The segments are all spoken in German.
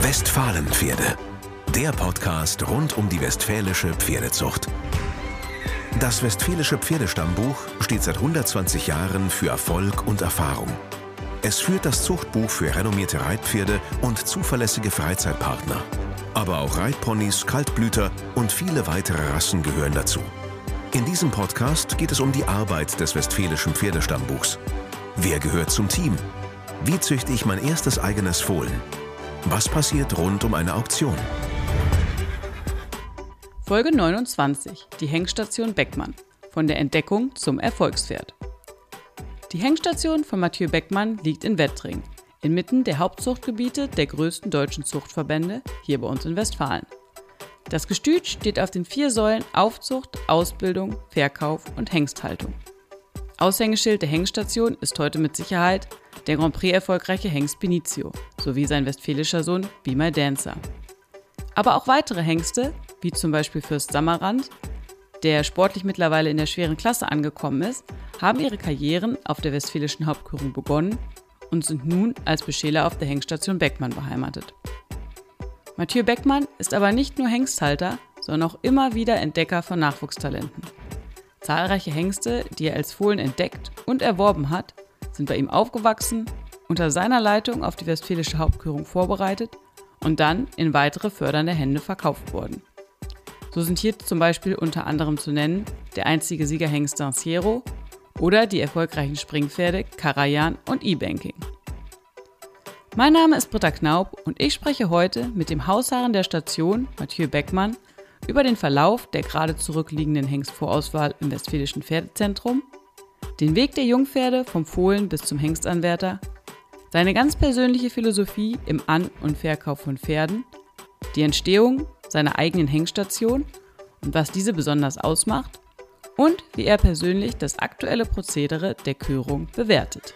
Westfalenpferde, der Podcast rund um die westfälische Pferdezucht. Das Westfälische Pferdestammbuch steht seit 120 Jahren für Erfolg und Erfahrung. Es führt das Zuchtbuch für renommierte Reitpferde und zuverlässige Freizeitpartner. Aber auch Reitponys, Kaltblüter und viele weitere Rassen gehören dazu. In diesem Podcast geht es um die Arbeit des Westfälischen Pferdestammbuchs. Wer gehört zum Team? Wie züchte ich mein erstes eigenes Fohlen? Was passiert rund um eine Auktion? Folge 29, die Hengststation Beckmann. Von der Entdeckung zum Erfolgspferd. Die Hengststation von Mathieu Beckmann liegt in Wettring, inmitten der Hauptzuchtgebiete der größten deutschen Zuchtverbände, hier bei uns in Westfalen. Das Gestüt steht auf den 4 Säulen Aufzucht, Ausbildung, Verkauf und Hengsthaltung. Aushängeschild der Hengststation ist heute mit Sicherheit der Grand Prix erfolgreiche Hengst Benicio sowie sein westfälischer Sohn Be My Dancer. Aber auch weitere Hengste, wie zum Beispiel Fürst Sammerrand, der sportlich mittlerweile in der schweren Klasse angekommen ist, haben ihre Karrieren auf der westfälischen Hauptkürung begonnen und sind nun als Beschäler auf der Hengststation Beckmann beheimatet. Mathieu Beckmann ist aber nicht nur Hengsthalter, sondern auch immer wieder Entdecker von Nachwuchstalenten. Zahlreiche Hengste, die er als Fohlen entdeckt und erworben hat, sind bei ihm aufgewachsen, unter seiner Leitung auf die westfälische Hauptkürung vorbereitet und dann in weitere fördernde Hände verkauft worden. So sind hier zum Beispiel unter anderem zu nennen der einstige Siegerhengst Danciero oder die erfolgreichen Springpferde Karajan und E-Banking. Mein Name ist Britta Knaub und ich spreche heute mit dem Hausherrn der Station, Mathieu Beckmann, über den Verlauf der gerade zurückliegenden Hengstvorauswahl im Westfälischen Pferdezentrum, den Weg der Jungpferde vom Fohlen bis zum Hengstanwärter, seine ganz persönliche Philosophie im An- und Verkauf von Pferden, die Entstehung seiner eigenen Hengststation und was diese besonders ausmacht und wie er persönlich das aktuelle Prozedere der Körung bewertet.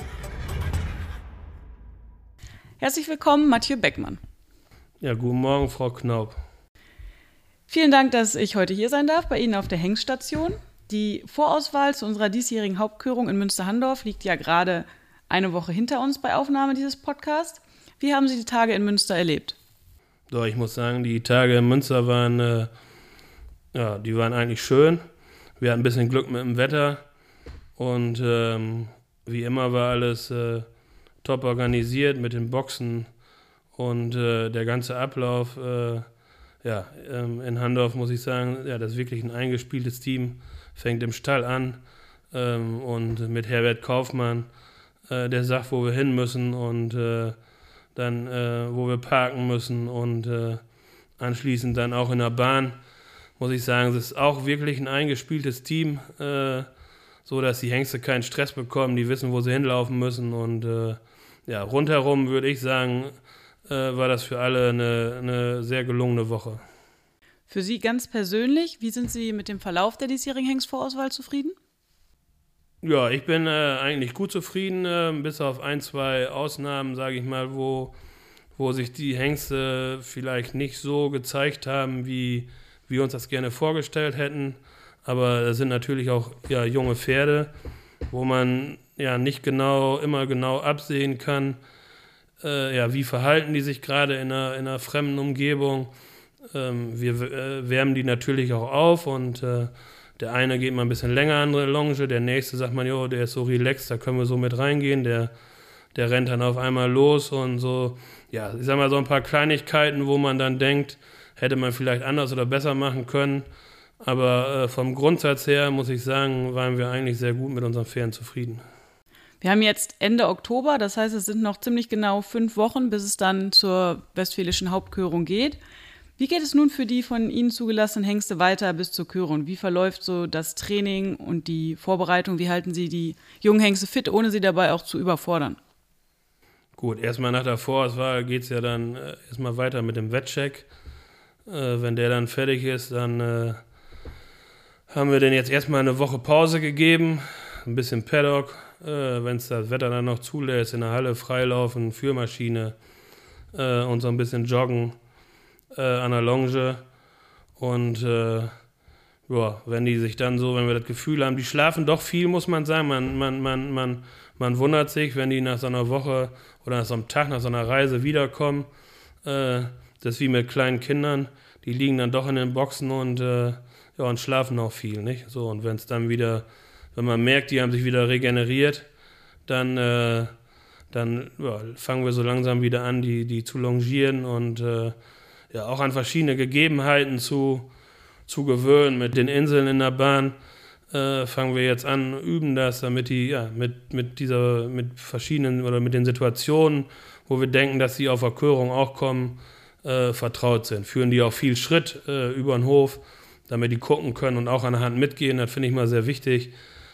Herzlich willkommen, Mathieu Beckmann. Ja, guten Morgen, Frau Knaub. Vielen Dank, dass ich heute hier sein darf bei Ihnen auf der Hengststation. Die Vorauswahl zu unserer diesjährigen Hauptkörung in Münster-Handorf liegt ja gerade eine Woche hinter uns bei Aufnahme dieses Podcasts. Wie haben Sie die Tage in Münster erlebt? Doch, ich muss sagen, die Tage in Münster waren, die waren eigentlich schön. Wir hatten ein bisschen Glück mit dem Wetter und wie immer war alles top organisiert mit den Boxen und der ganze Ablauf. In Handorf muss ich sagen, das ist wirklich ein eingespieltes Team. Fängt im Stall an und mit Herbert Kaufmann, der sagt, wo wir hin müssen und dann, wo wir parken müssen und anschließend dann auch in der Bahn, muss ich sagen, es ist auch wirklich ein eingespieltes Team, so dass die Hengste keinen Stress bekommen, die wissen, wo sie hinlaufen müssen und rundherum würde ich sagen, war das für alle eine sehr gelungene Woche. Für Sie ganz persönlich, wie sind Sie mit dem Verlauf der diesjährigen Hengstvorauswahl zufrieden? Ja, ich bin eigentlich gut zufrieden, bis auf 1, 2 Ausnahmen, sage ich mal, wo sich die Hengste vielleicht nicht so gezeigt haben, wie wir uns das gerne vorgestellt hätten. Aber es sind natürlich auch junge Pferde, wo man nicht immer genau absehen kann, wie verhalten die sich gerade in einer fremden Umgebung. Wir wärmen die natürlich auch auf und der eine geht mal ein bisschen länger an der Longe, der nächste sagt man, der ist so relaxed, da können wir so mit reingehen, der rennt dann auf einmal los und so, ich sag mal so ein paar Kleinigkeiten, wo man dann denkt, hätte man vielleicht anders oder besser machen können, aber vom Grundsatz her, muss ich sagen, waren wir eigentlich sehr gut mit unseren Pferden zufrieden. Wir haben jetzt Ende Oktober, das heißt, es sind noch ziemlich genau 5 Wochen, bis es dann zur westfälischen Hauptkörung geht. Wie geht es nun für die von Ihnen zugelassenen Hengste weiter bis zur Körung? Wie verläuft so das Training und die Vorbereitung? Wie halten Sie die jungen Hengste fit, ohne sie dabei auch zu überfordern? Gut, erstmal nach der Vorauswahl geht es ja dann erstmal weiter mit dem Wettcheck. Wenn der dann fertig ist, dann haben wir denen jetzt erstmal eine Woche Pause gegeben, ein bisschen Paddock, wenn es das Wetter dann noch zulässt, in der Halle freilaufen, Führmaschine und so ein bisschen joggen an der Longe und wenn die sich dann so, wenn wir das Gefühl haben, die schlafen doch viel, muss man sagen, man wundert sich, wenn die nach so einer Woche oder nach so einem Tag, nach so einer Reise wiederkommen, Das ist wie mit kleinen Kindern, die liegen dann doch in den Boxen und schlafen auch viel, nicht? So, und wenn es dann wieder, wenn man merkt, die haben sich wieder regeneriert, dann fangen wir so langsam wieder an, die zu longieren und auch an verschiedene Gegebenheiten zu gewöhnen. Mit den Inseln in der Bahn fangen wir jetzt an, üben das, damit die mit verschiedenen oder mit den Situationen, wo wir denken, dass sie auf Erkörung auch kommen, vertraut sind. Führen die auch viel Schritt über den Hof, damit die gucken können und auch an der Hand mitgehen. Das finde ich mal sehr wichtig,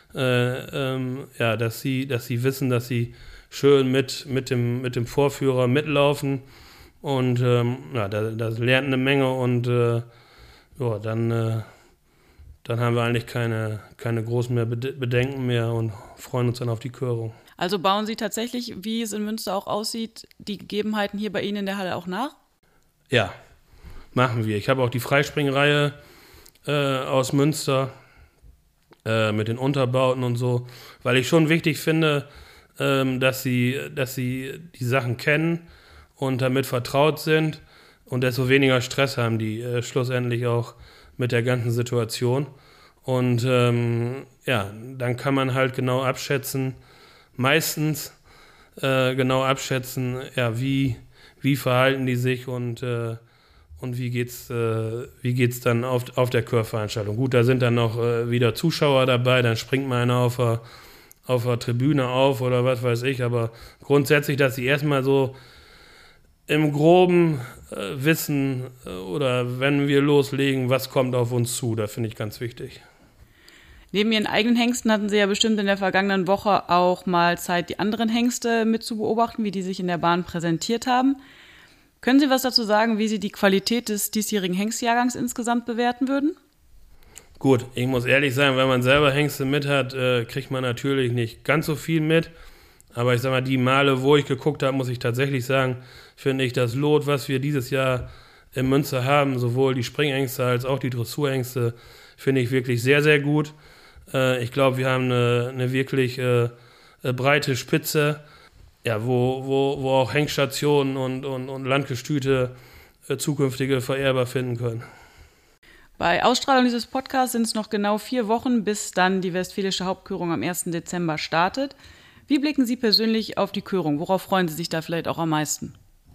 dass sie wissen, dass sie schön mit dem Vorführer mitlaufen und das lernt eine Menge und dann haben wir eigentlich keine großen mehr Bedenken mehr und freuen uns dann auf die Körung. Also bauen Sie tatsächlich, wie es in Münster auch aussieht, die Gegebenheiten hier bei Ihnen in der Halle auch nach? Ja, machen wir. Ich habe auch die Freispringreihe aus Münster mit den Unterbauten und so, weil ich schon wichtig finde, dass sie die Sachen kennen und damit vertraut sind und desto weniger Stress haben die schlussendlich auch mit der ganzen Situation. Und dann kann man halt genau abschätzen, meistens wie verhalten die sich und wie geht's dann auf der Chörveranstaltung. Gut, da sind dann noch wieder Zuschauer dabei, dann springt mal einer auf der Tribüne auf oder was weiß ich, aber grundsätzlich, dass sie erstmal so im Groben wissen oder wenn wir loslegen, was kommt auf uns zu, da finde ich ganz wichtig. Neben Ihren eigenen Hengsten hatten Sie ja bestimmt in der vergangenen Woche auch mal Zeit, die anderen Hengste mit zu beobachten, wie die sich in der Bahn präsentiert haben. Können Sie was dazu sagen, wie Sie die Qualität des diesjährigen Hengstjahrgangs insgesamt bewerten würden? Gut, ich muss ehrlich sagen, wenn man selber Hengste mit hat, kriegt man natürlich nicht ganz so viel mit. Aber ich sag mal, die Male, wo ich geguckt habe, muss ich tatsächlich sagen, finde ich das Lot, was wir dieses Jahr in Münster haben, sowohl die Springhengste als auch die Dressurhengste, finde ich wirklich sehr, sehr gut. Ich glaube, wir haben eine wirklich breite Spitze, ja, wo auch Hengststationen und Landgestüte zukünftige Vererber finden können. Bei Ausstrahlung dieses Podcasts sind es noch genau 4 Wochen, bis dann die Westfälische Hauptkörung am 1. Dezember startet. Wie blicken Sie persönlich auf die Körung? Worauf freuen Sie sich da vielleicht auch am meisten?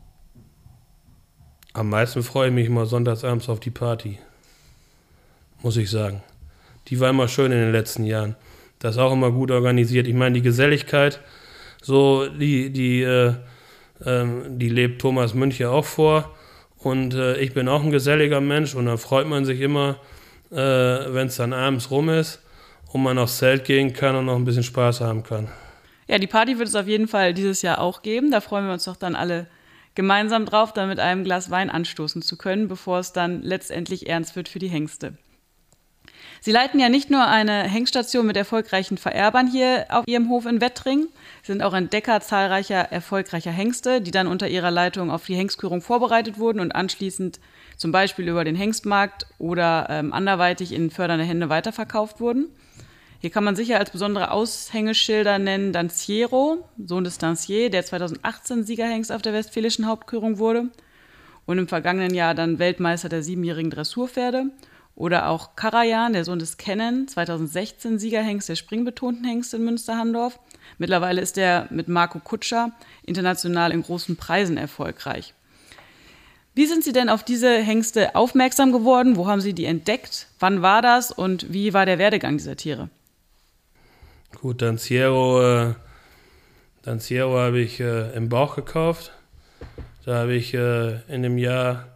Am meisten freue ich mich immer sonntagsabends auf die Party, muss ich sagen. Die war immer schön in den letzten Jahren. Das ist auch immer gut organisiert. Ich meine, die Geselligkeit, so die lebt Thomas Münch ja auch vor. Und ich bin auch ein geselliger Mensch und da freut man sich immer, wenn es dann abends rum ist und man aufs Zelt gehen kann und noch ein bisschen Spaß haben kann. Ja, die Party wird es auf jeden Fall dieses Jahr auch geben. Da freuen wir uns doch dann alle gemeinsam drauf, da mit einem Glas Wein anstoßen zu können, bevor es dann letztendlich ernst wird für die Hengste. Sie leiten ja nicht nur eine Hengststation mit erfolgreichen Vererbern hier auf Ihrem Hof in Wettring, Sie sind auch Entdecker zahlreicher erfolgreicher Hengste, die dann unter Ihrer Leitung auf die Hengstkörung vorbereitet wurden und anschließend zum Beispiel über den Hengstmarkt oder anderweitig in fördernde Hände weiterverkauft wurden. Hier kann man sicher als besondere Aushängeschilder nennen Danciero, Sohn des Dancier, der 2018 Siegerhengst auf der Westfälischen Hauptkörung wurde und im vergangenen Jahr dann Weltmeister der 7-jährigen Dressurpferde. Oder auch Karajan, der Sohn des Kennen, 2016 Siegerhengst der springbetonten Hengste in Münster-Handorf. Mittlerweile ist er mit Marco Kutscher international in großen Preisen erfolgreich. Wie sind Sie denn auf diese Hengste aufmerksam geworden? Wo haben Sie die entdeckt? Wann war das und wie war der Werdegang dieser Tiere? Gut, Danciero habe ich im Bauch gekauft. Da habe ich in dem Jahr,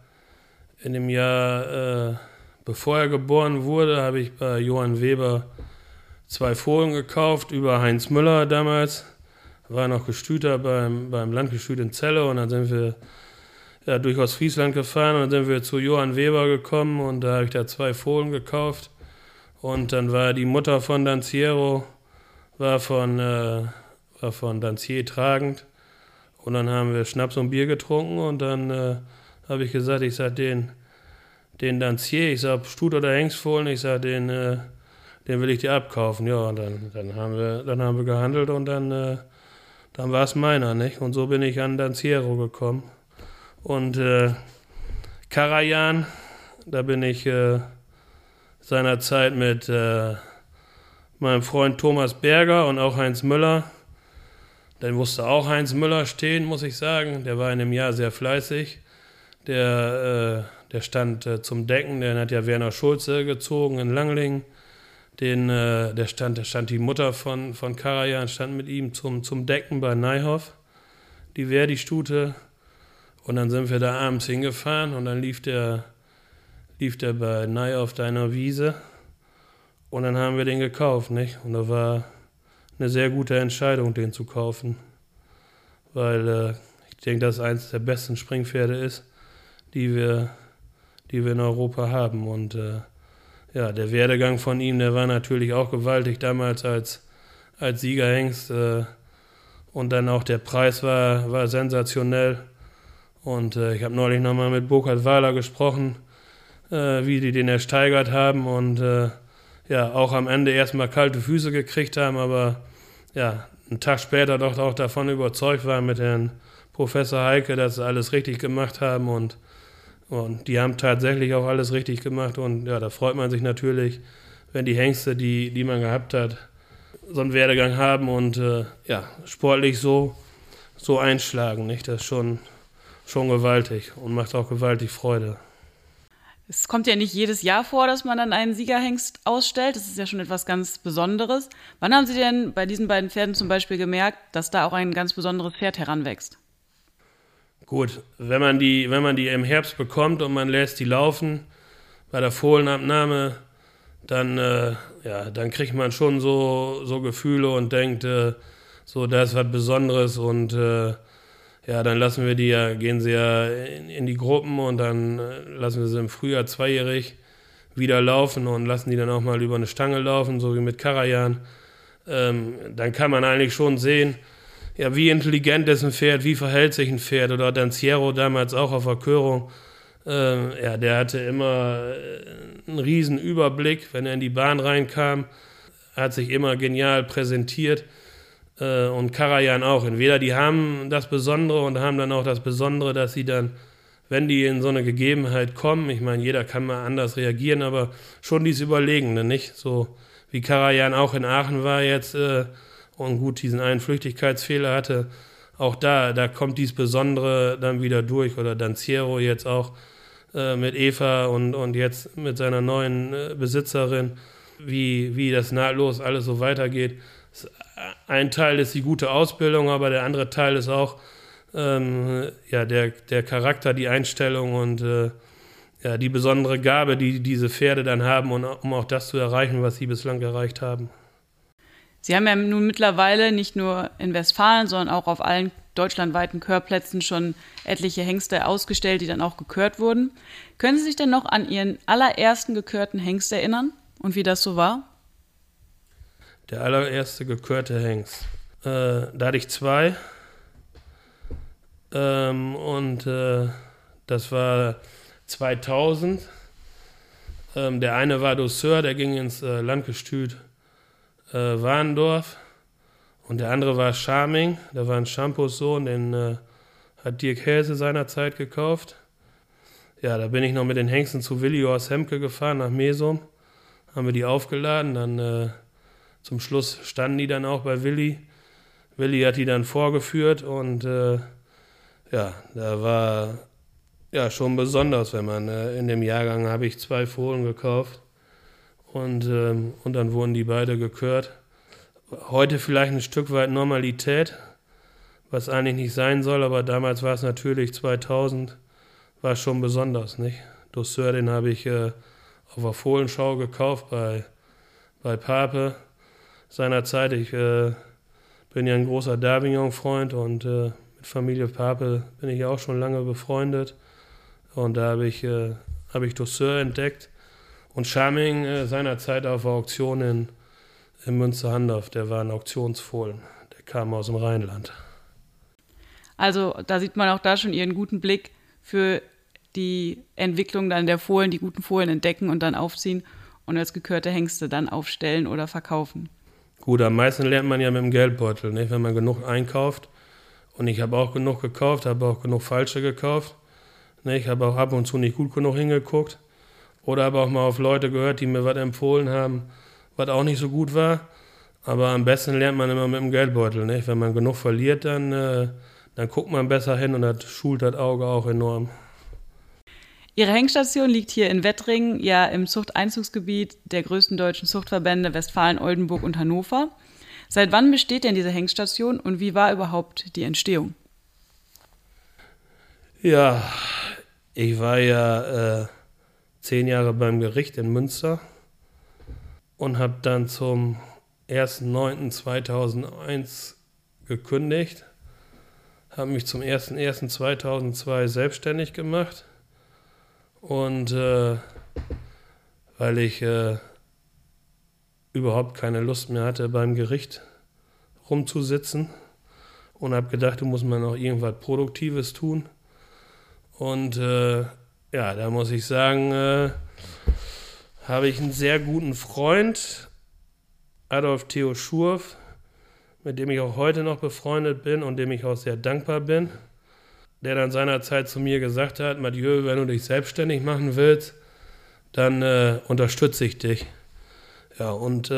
bevor er geboren wurde, habe ich bei Johann Weber 2 Fohlen gekauft, über Heinz Müller damals. War noch Gestüter beim Landgestüt in Celle und dann sind wir durch Ostfriesland gefahren und dann sind wir zu Johann Weber gekommen und da habe ich da 2 Fohlen gekauft. Und dann war die Mutter von Danciero, war von Dancier tragend. Und dann haben wir Schnaps und Bier getrunken und dann habe ich gesagt, den Dancier, ich sag Stut oder Hengstfohlen, ich sag den will ich dir abkaufen. Ja, und dann haben wir gehandelt und dann war es meiner, nicht? Und so bin ich an Danciero gekommen. Und Karajan, da bin ich seinerzeit mit meinem Freund Thomas Berger und auch Heinz Müller. Dann musste auch Heinz Müller stehen, muss ich sagen. Der war in dem Jahr sehr fleißig. Der stand zum Decken, der hat ja Werner Schulze gezogen in Langlingen. Der stand die Mutter von Karajan, stand mit ihm zum Decken bei Neihoff, die Verdi-Stute. Und dann sind wir da abends hingefahren und dann lief der bei Neihoff da in der Wiese. Und dann haben wir den gekauft, nicht? Und da war eine sehr gute Entscheidung, den zu kaufen. Weil ich denke, dass es eines der besten Springpferde ist, die wir in Europa haben. Und der Werdegang von ihm, der war natürlich auch gewaltig damals als Siegerhengst. Und dann auch der Preis war sensationell. Und ich habe neulich nochmal mit Burkhard Wahler gesprochen, wie die den ersteigert haben und auch am Ende erstmal kalte Füße gekriegt haben, aber ja, einen Tag später doch auch davon überzeugt waren mit Herrn Professor Heike, dass sie alles richtig gemacht haben und die haben tatsächlich auch alles richtig gemacht und ja, da freut man sich natürlich, wenn die Hengste, die man gehabt hat, so einen Werdegang haben und sportlich so einschlagen, nicht? Das ist schon gewaltig und macht auch gewaltig Freude. Es kommt ja nicht jedes Jahr vor, dass man dann einen Siegerhengst ausstellt. Das ist ja schon etwas ganz Besonderes. Wann haben Sie denn bei diesen beiden Pferden zum Beispiel gemerkt, dass da auch ein ganz besonderes Pferd heranwächst? Gut, wenn man die im Herbst bekommt und man lässt die laufen bei der Fohlenabnahme, dann kriegt man schon so Gefühle und denkt, so, das ist was Besonderes und dann gehen sie ja in die Gruppen und dann lassen wir sie im Frühjahr zweijährig wieder laufen und lassen die dann auch mal über eine Stange laufen, so wie mit Karajan. Dann kann man eigentlich schon sehen, ja, wie intelligent ist ein Pferd, wie verhält sich ein Pferd. Oder Danciero damals auch auf der Körung. Der hatte immer einen riesen Überblick, wenn er in die Bahn reinkam, hat sich immer genial präsentiert. Und Karajan auch. Entweder die haben das Besondere und haben dann auch das Besondere, dass sie dann, wenn die in so eine Gegebenheit kommen, ich meine, jeder kann mal anders reagieren, aber schon dieses Überlegene, nicht? So wie Karajan auch in Aachen war jetzt und gut diesen einen Flüchtigkeitsfehler hatte, auch da kommt dieses Besondere dann wieder durch. Oder Danciero jetzt auch mit Eva und jetzt mit seiner neuen Besitzerin, wie das nahtlos alles so weitergeht. Ein Teil ist die gute Ausbildung, aber der andere Teil ist auch der Charakter, die Einstellung und die besondere Gabe, die diese Pferde dann haben, um auch das zu erreichen, was sie bislang erreicht haben. Sie haben ja nun mittlerweile nicht nur in Westfalen, sondern auch auf allen deutschlandweiten Körplätzen schon etliche Hengste ausgestellt, die dann auch gekürt wurden. Können Sie sich denn noch an Ihren allerersten gekürten Hengst erinnern und wie das so war? Der allererste gekürte Hengst. Da hatte ich 2. Das war 2000. Der eine war Douceur, der ging ins Landgestüt Warndorf. Und der andere war Charming, der war ein Shampoos-Sohn, den hat Dirk Helse seinerzeit gekauft. Ja, da bin ich noch mit den Hengsten zu Willi aus Hemke gefahren, nach Mesum. Haben wir die aufgeladen, dann zum Schluss standen die dann auch bei Willi. Willi hat die dann vorgeführt und da war schon besonders, wenn man in dem Jahrgang habe ich 2 Fohlen gekauft und dann wurden die beide gekürt. Heute vielleicht ein Stück weit Normalität, was eigentlich nicht sein soll, aber damals war es natürlich 2000, war schon besonders, nicht? Douceur, den habe ich auf der Fohlenschau gekauft bei Pape seinerzeit. Ich bin ja ein großer Davignon-Freund und mit Familie Pape bin ich ja auch schon lange befreundet. Und da habe ich Douceur entdeckt. Und Charming seinerzeit auf der Auktion in Münster-Handorf, der war ein Auktionsfohlen. Der kam aus dem Rheinland. Also da sieht man auch da schon Ihren guten Blick für die Entwicklung dann der Fohlen, die guten Fohlen entdecken und dann aufziehen und als gekürte Hengste dann aufstellen oder verkaufen. Gut, am meisten lernt man ja mit dem Geldbeutel, nicht? Wenn man genug einkauft. Und ich habe auch genug gekauft, habe auch genug falsche gekauft. Ne, ich habe auch ab und zu nicht gut genug hingeguckt. Oder habe auch mal auf Leute gehört, die mir was empfohlen haben, was auch nicht so gut war. Aber am besten lernt man immer mit dem Geldbeutel. Ne? Wenn man genug verliert, dann guckt man besser hin und das schult das Auge auch enorm. Ihre Hengststation liegt hier in Wettringen, ja im Zuchteinzugsgebiet der größten deutschen Zuchtverbände Westfalen, Oldenburg und Hannover. Seit wann besteht denn diese Hengststation und wie war überhaupt die Entstehung? Ja, ich war ja 10 Jahre beim Gericht in Münster und habe dann zum 1.9.2001 gekündigt, habe mich zum 1.1.2002 selbstständig gemacht und weil ich überhaupt keine Lust mehr hatte, beim Gericht rumzusitzen und habe gedacht, du musst mal noch irgendwas Produktives tun. Und ja, da muss ich sagen, habe ich einen sehr guten Freund, Adolf Theo Schurf, mit dem ich auch heute noch befreundet bin und dem ich auch sehr dankbar bin, der dann seinerzeit zu mir gesagt hat, Mathieu, wenn du dich selbstständig machen willst, dann unterstütze ich dich. Ja, und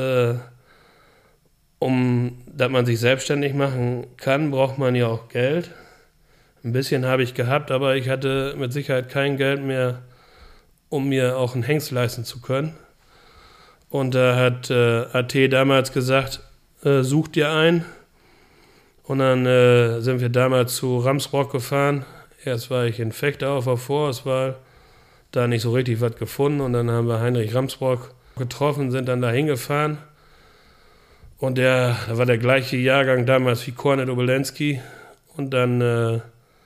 dass man sich selbstständig machen kann, braucht man ja auch Geld. Ein bisschen habe ich gehabt, aber ich hatte mit Sicherheit kein Geld mehr, um mir auch einen Hengst leisten zu können. Und da hat AT damals gesagt, such dir einen. Und dann sind wir damals zu Ramsrock gefahren. Erst war ich in Vechta auf der Vorauswahl, da nicht so richtig was gefunden. Und dann haben wir Heinrich Ramsrock getroffen, sind dann da hingefahren. Und da war der gleiche Jahrgang damals wie Kornet Obolensky. Und dann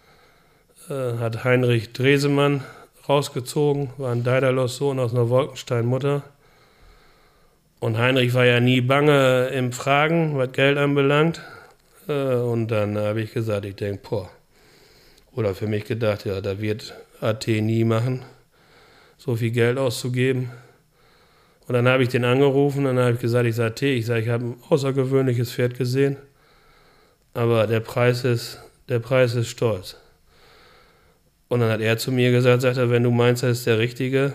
hat Heinrich Dresemann rausgezogen, war ein Daedalus-Sohn aus einer Wolkenstein-Mutter. Und Heinrich war ja nie bange im Fragen, was Geld anbelangt. Und dann habe ich gesagt, ich denke, oder für mich gedacht, ja, da wird AT nie machen, so viel Geld auszugeben. Und dann habe ich den angerufen und dann habe ich gesagt, ich sage, ich habe ein außergewöhnliches Pferd gesehen, aber der Preis ist stolz. Und dann hat er zu mir gesagt, sagt er, wenn du meinst, das ist der Richtige,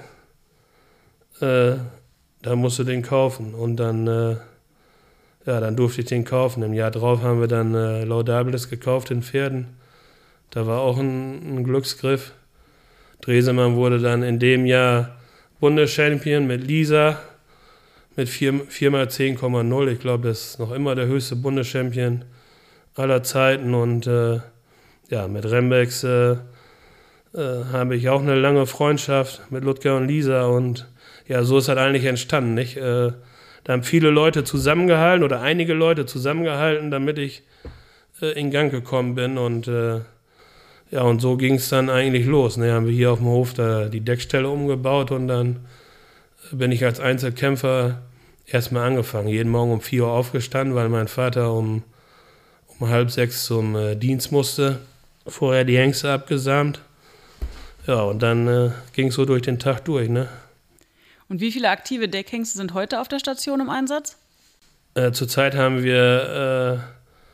dann musst du den kaufen. Und dann durfte ich den kaufen. Im Jahr drauf haben wir dann Laudabilis gekauft in Pferden. Da war auch ein Glücksgriff. Dresemann wurde dann in dem Jahr Bundeschampion mit Lisa, mit 4x10,0. Ich glaube, das ist noch immer der höchste Bundeschampion aller Zeiten. Und mit Rembex habe ich auch eine lange Freundschaft mit Ludger und Lisa und ja, so ist das eigentlich entstanden, nicht? Da haben viele Leute zusammengehalten oder einige Leute zusammengehalten, damit ich in Gang gekommen bin und und so ging es dann eigentlich los. Ne? Haben wir hier auf dem Hof da die Deckstelle umgebaut und dann bin ich als Einzelkämpfer erstmal angefangen. Jeden Morgen um 4 Uhr aufgestanden, weil mein Vater um 5:30 zum Dienst musste. Vorher die Hengste abgesamt. Ja, und dann ging es so durch den Tag durch, ne? Und wie viele aktive Deckhengste sind heute auf der Station im Einsatz? Zurzeit haben wir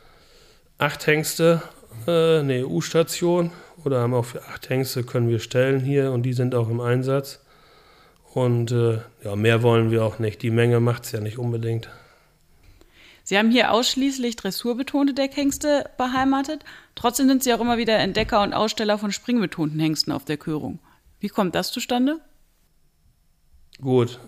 8 Hengste, eine EU-Station. Oder haben auch für 8 Hengste können wir stellen hier und die sind auch im Einsatz. Und mehr wollen wir auch nicht. Die Menge macht es ja nicht unbedingt. Sie haben hier ausschließlich dressurbetonte Deckhengste beheimatet. Trotzdem sind Sie auch immer wieder Entdecker und Aussteller von springbetonten Hengsten auf der Körung. Wie kommt das zustande? Gut.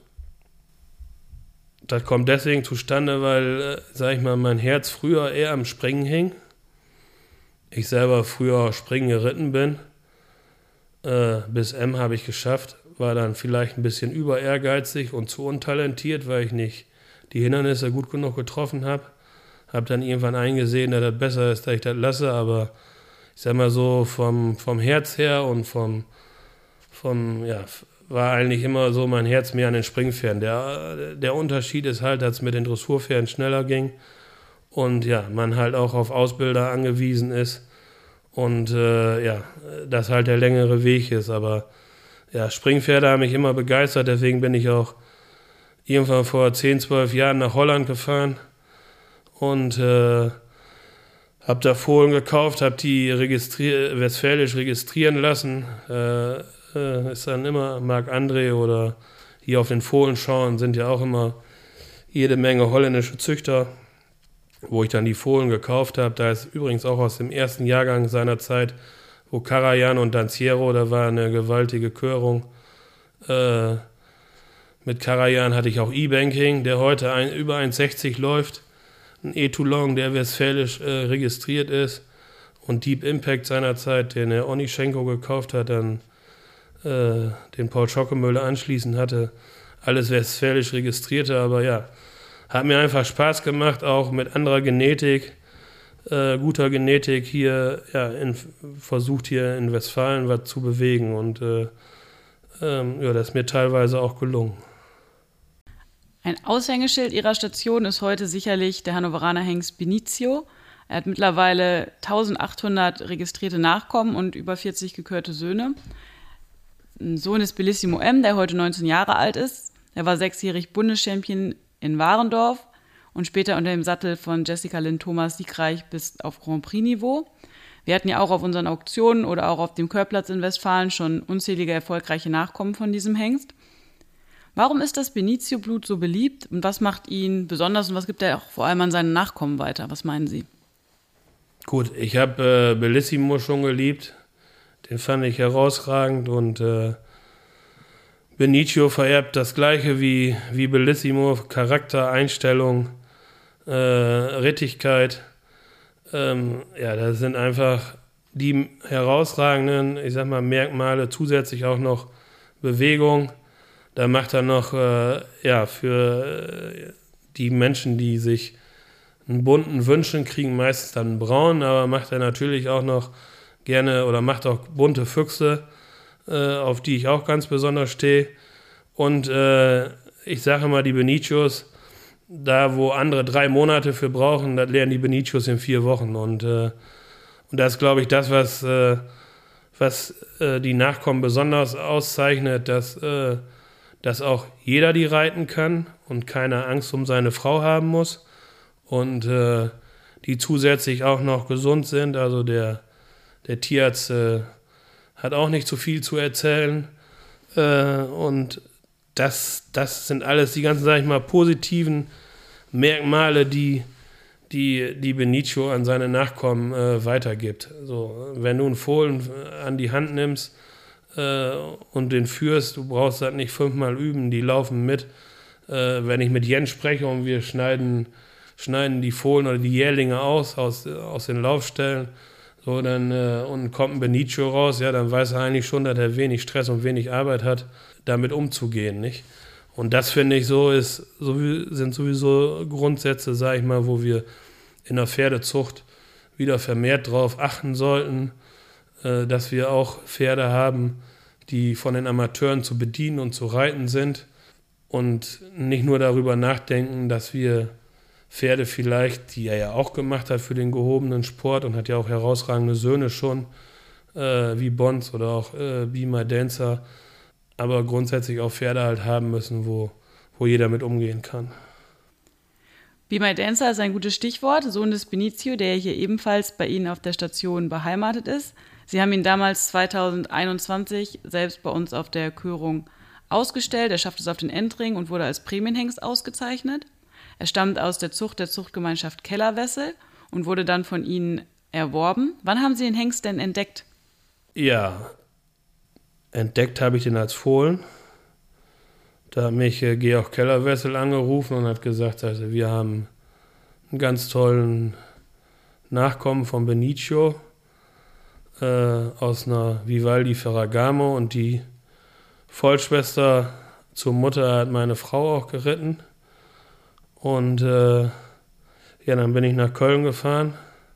Das kommt deswegen zustande, weil, mein Herz früher eher am Springen hing. Ich selber früher Springen geritten bin. Bis M habe ich geschafft. War dann vielleicht ein bisschen über ehrgeizig und zu untalentiert, weil ich nicht die Hindernisse gut genug getroffen habe. Habe dann irgendwann eingesehen, dass das besser ist, dass ich das lasse, aber ich sag mal so, vom Herz her und war eigentlich immer so mein Herz mehr an den Springpferden. Der Unterschied ist halt, dass es mit den Dressurpferden schneller ging und man halt auch auf Ausbilder angewiesen ist und dass halt der längere Weg ist, aber Springpferde haben mich immer begeistert, deswegen bin ich auch irgendwann vor 10, 12 Jahren nach Holland gefahren und Hab da Fohlen gekauft, hab die westfälisch registrieren lassen. Ist dann immer Marc-André oder hier auf den Fohlen schauen, sind ja auch immer jede Menge holländische Züchter, wo ich dann die Fohlen gekauft habe. Da ist übrigens auch aus dem ersten Jahrgang seiner Zeit, wo Karajan und Danciero, da war eine gewaltige Körung. Mit Karajan hatte ich auch E-Banking, der heute über 1,60 läuft. Ein E-Toulon, der westfälisch registriert ist. Und Deep Impact seinerzeit, den der Onischenko gekauft hat, dann den Paul Schockemöller anschließend hatte. Alles westfälisch registrierte, aber ja, hat mir einfach Spaß gemacht, auch mit anderer Genetik, guter Genetik hier, ja, versucht hier in Westfalen was zu bewegen. Und ja, das ist mir teilweise auch gelungen. Ein Aushängeschild ihrer Station ist heute sicherlich der Hannoveraner Hengst Benicio. Er hat mittlerweile 1800 registrierte Nachkommen und über 40 gekürte Söhne. Ein Sohn ist Bellissimo M., der heute 19 Jahre alt ist. Er war 6-jährig Bundeschampion in Warendorf und später unter dem Sattel von Jessica Lynn Thomas siegreich bis auf Grand Prix-Niveau. Wir hatten ja auch auf unseren Auktionen oder auch auf dem Körplatz in Westfalen schon unzählige erfolgreiche Nachkommen von diesem Hengst. Warum ist das Benicio-Blut so beliebt und was macht ihn besonders und was gibt er auch vor allem an seine Nachkommen weiter? Was meinen Sie? Gut, ich habe Bellissimo schon geliebt. Den fand ich herausragend und Benicio vererbt das Gleiche wie Bellissimo. Charakter, Einstellung, Rittigkeit. Ja, das sind einfach die herausragenden, ich sag mal, Merkmale. Zusätzlich auch noch Bewegung. Da macht er noch, ja, für die Menschen, die sich einen bunten wünschen, kriegen meistens dann einen braunen, aber macht er natürlich auch noch gerne oder macht auch bunte Füchse, auf die ich auch ganz besonders stehe. Und ich sage mal, die Benicios, da wo andere 3 Monate für brauchen, das lernen die Benicios in 4 Wochen. Und das ist, glaube ich, das, was die Nachkommen besonders auszeichnet, dass auch jeder die reiten kann und keine Angst um seine Frau haben muss. Und die zusätzlich auch noch gesund sind. Also der Tierarzt hat auch nicht so viel zu erzählen. Und das sind alles die ganzen, sag ich mal, positiven Merkmale, die Benicio an seine Nachkommen weitergibt. So, wenn du einen Fohlen an die Hand nimmst und den führst, du brauchst das nicht 5-mal üben, die laufen mit. Wenn ich mit Jens spreche und wir schneiden die Fohlen oder die Jährlinge aus den Laufstellen, so dann und kommt ein Benicio raus, ja, dann weiß er eigentlich schon, dass er wenig Stress und wenig Arbeit hat, damit umzugehen, nicht? Und das finde ich sind sowieso Grundsätze, sage ich mal, wo wir in der Pferdezucht wieder vermehrt drauf achten sollten, dass wir auch Pferde haben, die von den Amateuren zu bedienen und zu reiten sind und nicht nur darüber nachdenken, dass wir Pferde vielleicht, die er ja auch gemacht hat für den gehobenen Sport und hat ja auch herausragende Söhne schon, wie Bons oder auch Be My Dancer, aber grundsätzlich auch Pferde halt haben müssen, wo jeder mit umgehen kann. Be My Dancer ist ein gutes Stichwort, Sohn des Benicio, der hier ebenfalls bei Ihnen auf der Station beheimatet ist. Sie haben ihn damals 2021 selbst bei uns auf der Körung ausgestellt. Er schaffte es auf den Endring und wurde als Prämienhengst ausgezeichnet. Er stammt aus der Zuchtgemeinschaft Kellerwessel und wurde dann von Ihnen erworben. Wann haben Sie den Hengst denn entdeckt? Ja, entdeckt habe ich den als Fohlen. Da hat mich Georg Kellerwessel angerufen und hat gesagt, also wir haben einen ganz tollen Nachkommen von Benicio aus einer Vivaldi Ferragamo und die Vollschwester zur Mutter hat meine Frau auch geritten. Und ja, dann bin ich nach Köln gefahren.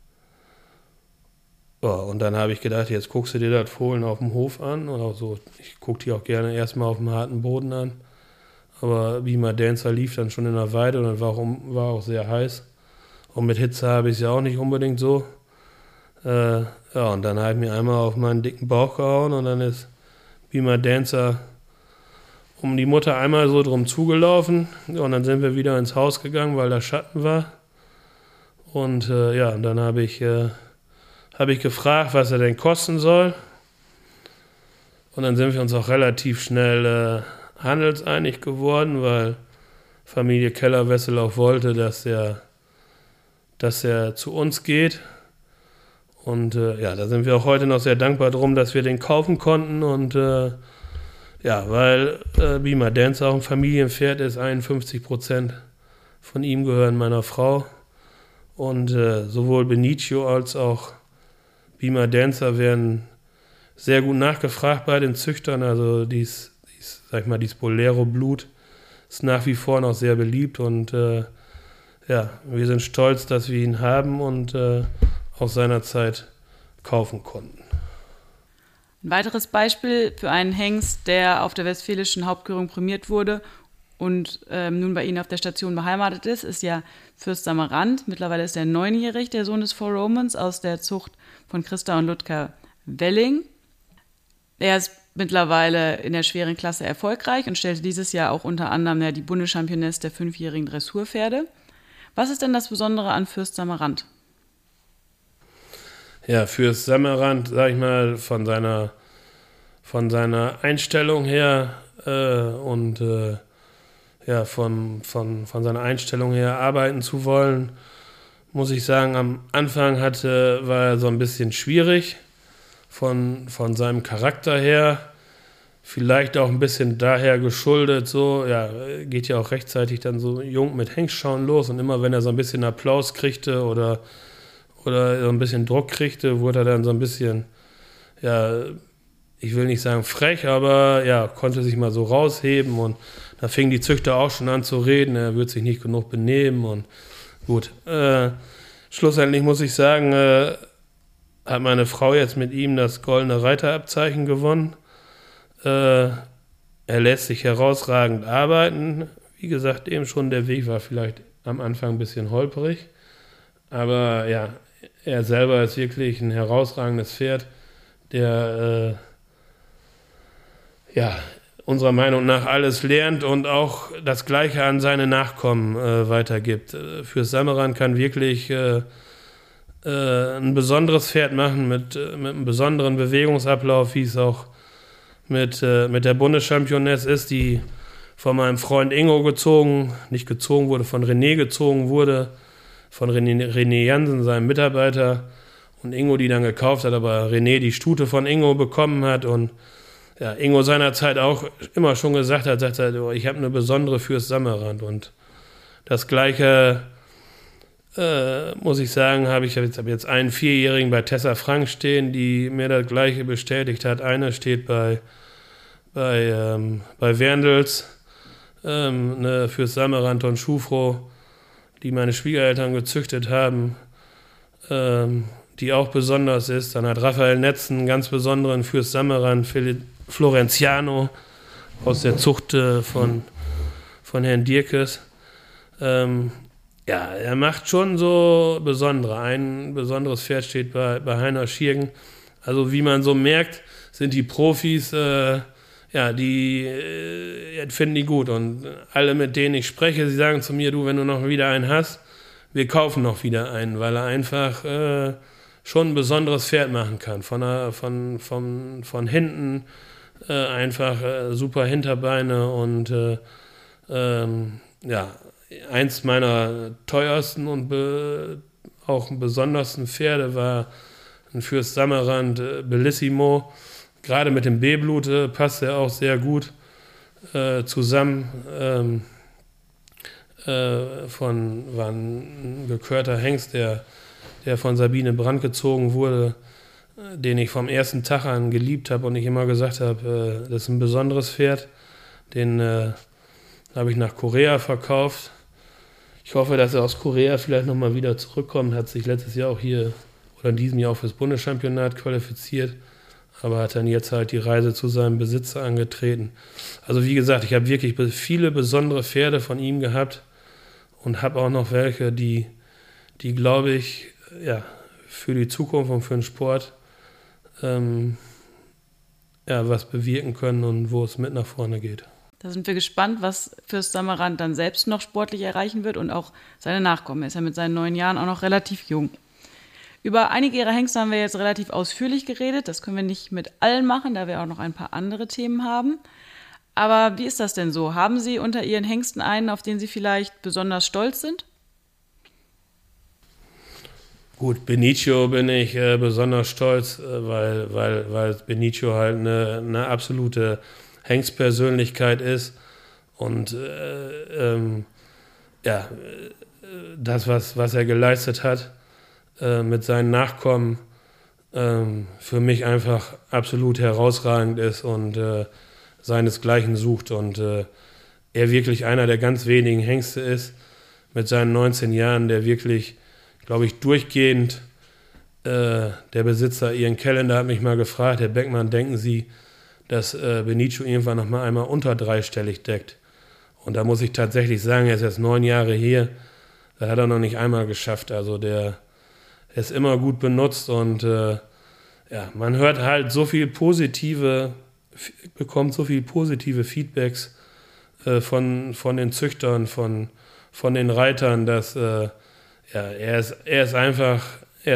Ja, und dann habe ich gedacht, jetzt guckst du dir das Fohlen auf dem Hof an. Oder so. Ich gucke die auch gerne erstmal auf dem harten Boden an. Aber Be My Dancer lief dann schon in der Weide und dann war auch sehr heiß. Und mit Hitze habe ich es ja auch nicht unbedingt so. Ja, und dann habe ich mir einmal auf meinen dicken Bauch gehauen und dann ist Be My Dancer um die Mutter einmal so drum zugelaufen und dann sind wir wieder ins Haus gegangen, weil da Schatten war. Und dann habe ich gefragt, was er denn kosten soll. Und dann sind wir uns auch relativ schnell handelseinig geworden, weil Familie Keller-Wessel auch wollte, dass er zu uns geht. Und da sind wir auch heute noch sehr dankbar drum, dass wir den kaufen konnten. Und weil Beamer Dancer auch ein Familienpferd ist, 51% von ihm gehören meiner Frau. Und sowohl Benicio als auch Beamer Dancer werden sehr gut nachgefragt bei den Züchtern. Also dieses Bolero-Blut ist nach wie vor noch sehr beliebt. Und wir sind stolz, dass wir ihn haben und aus seiner Zeit kaufen konnten. Ein weiteres Beispiel für einen Hengst, der auf der Westfälischen Hauptkühlung prämiert wurde und nun bei Ihnen auf der Station beheimatet ist ja Fürst Samarant. Mittlerweile ist er 9-jährig, der Sohn des Four Romans aus der Zucht von Christa und Ludger Welling. Er ist mittlerweile in der schweren Klasse erfolgreich und stellte dieses Jahr auch unter anderem die Bundeschampioness der 5-jährigen Dressurpferde. Was ist denn das Besondere an Fürst Samarant? Ja, Fürst Samarant, sag ich mal, von seiner Einstellung her von seiner Einstellung her arbeiten zu wollen, muss ich sagen, am Anfang war er so ein bisschen schwierig von seinem Charakter her, vielleicht auch ein bisschen daher geschuldet, geht ja auch rechtzeitig dann so jung mit Hengstschauen los und immer wenn er so ein bisschen Applaus kriegte oder so ein bisschen Druck kriegte, wurde er dann so ein bisschen, ich will nicht sagen frech, aber konnte sich mal so rausheben und da fingen die Züchter auch schon an zu reden, er wird sich nicht genug benehmen und gut. Schlussendlich muss ich sagen, hat meine Frau jetzt mit ihm das Goldene Reiterabzeichen gewonnen. Er lässt sich herausragend arbeiten. Wie gesagt, eben schon, der Weg war vielleicht am Anfang ein bisschen holprig. Aber er selber ist wirklich ein herausragendes Pferd, der unserer Meinung nach alles lernt und auch das Gleiche an seine Nachkommen weitergibt. Fürst Samarant kann wirklich ein besonderes Pferd machen mit einem besonderen Bewegungsablauf, wie es auch mit der Bundeschampioness ist, die von meinem Freund Ingo von René gezogen wurde, von René Jansen, seinem Mitarbeiter, und Ingo die dann gekauft hat, aber René die Stute von Ingo bekommen hat und Ingo seinerzeit auch immer schon gesagt hat, ich habe eine besondere Fürst Samarant und das Gleiche muss ich sagen, habe jetzt einen 4-Jährigen bei Tessa Frank stehen, die mir das Gleiche bestätigt hat. Einer steht bei Werndels, eine Fürst Samarant und Schufro, die meine Schwiegereltern gezüchtet haben, die auch besonders ist. Dann hat Raphael Netzen einen ganz besonderen Fürst Samarant, Florenziano aus der Zucht von Herrn Dierkes. Er macht schon so besondere. Ein besonderes Pferd steht bei Heiner Schiergen. Also wie man so merkt, sind die Profis, die finden die gut. Und alle, mit denen ich spreche, sie sagen zu mir, du, wenn du noch wieder einen hast, wir kaufen noch wieder einen, weil er einfach schon ein besonderes Pferd machen kann. Von hinten einfach super Hinterbeine und eins meiner teuersten und auch besondersten Pferde war ein Fürst Samarant Bellissimo. Gerade mit dem B-Blut passt er auch sehr gut zusammen. War ein gekörter Hengst, der von Sabine Brandt gezogen wurde, den ich vom ersten Tag an geliebt habe und ich immer gesagt habe, das ist ein besonderes Pferd. Den habe ich nach Korea verkauft. Ich hoffe, dass er aus Korea vielleicht nochmal wieder zurückkommt. Hat sich letztes Jahr auch hier oder in diesem Jahr auch fürs Bundeschampionat qualifiziert, aber hat dann jetzt halt die Reise zu seinem Besitzer angetreten. Also wie gesagt, ich habe wirklich viele besondere Pferde von ihm gehabt und habe auch noch welche, die glaube ich, für die Zukunft und für den Sport was bewirken können und wo es mit nach vorne geht. Da sind wir gespannt, was Fürst Sammerand dann selbst noch sportlich erreichen wird und auch seine Nachkommen. Er ist ja mit seinen 9 Jahren auch noch relativ jung. Über einige ihrer Hengste haben wir jetzt relativ ausführlich geredet. Das können wir nicht mit allen machen, da wir auch noch ein paar andere Themen haben. Aber wie ist das denn so? Haben Sie unter Ihren Hengsten einen, auf den Sie vielleicht besonders stolz sind? Gut, Benicio bin ich besonders stolz, weil Benicio halt eine absolute Hengstpersönlichkeit ist. Und das, was er geleistet hat mit seinen Nachkommen, für mich einfach absolut herausragend ist und seinesgleichen sucht. Und er wirklich einer der ganz wenigen Hengste ist mit seinen 19 Jahren, der wirklich, glaube ich, durchgehend, der Besitzer Ian Callender hat mich mal gefragt, Herr Beckmann, denken Sie, dass Benicio irgendwann noch mal einmal unter 3-stellig deckt? Und da muss ich tatsächlich sagen, er ist jetzt 9 Jahre hier, das hat er noch nicht einmal geschafft. Also der ist immer gut benutzt und man hört halt bekommt so viel positive Feedbacks von den Züchtern, von den Reitern, dass er ist einfach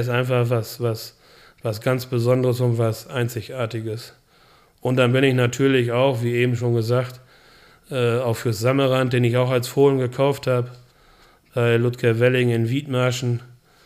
was ganz Besonderes und was Einzigartiges. Und dann bin ich natürlich auch, wie eben schon gesagt, auch fürs Sammerand, den ich auch als Fohlen gekauft habe, bei Ludger Welling in Wiedmarschen.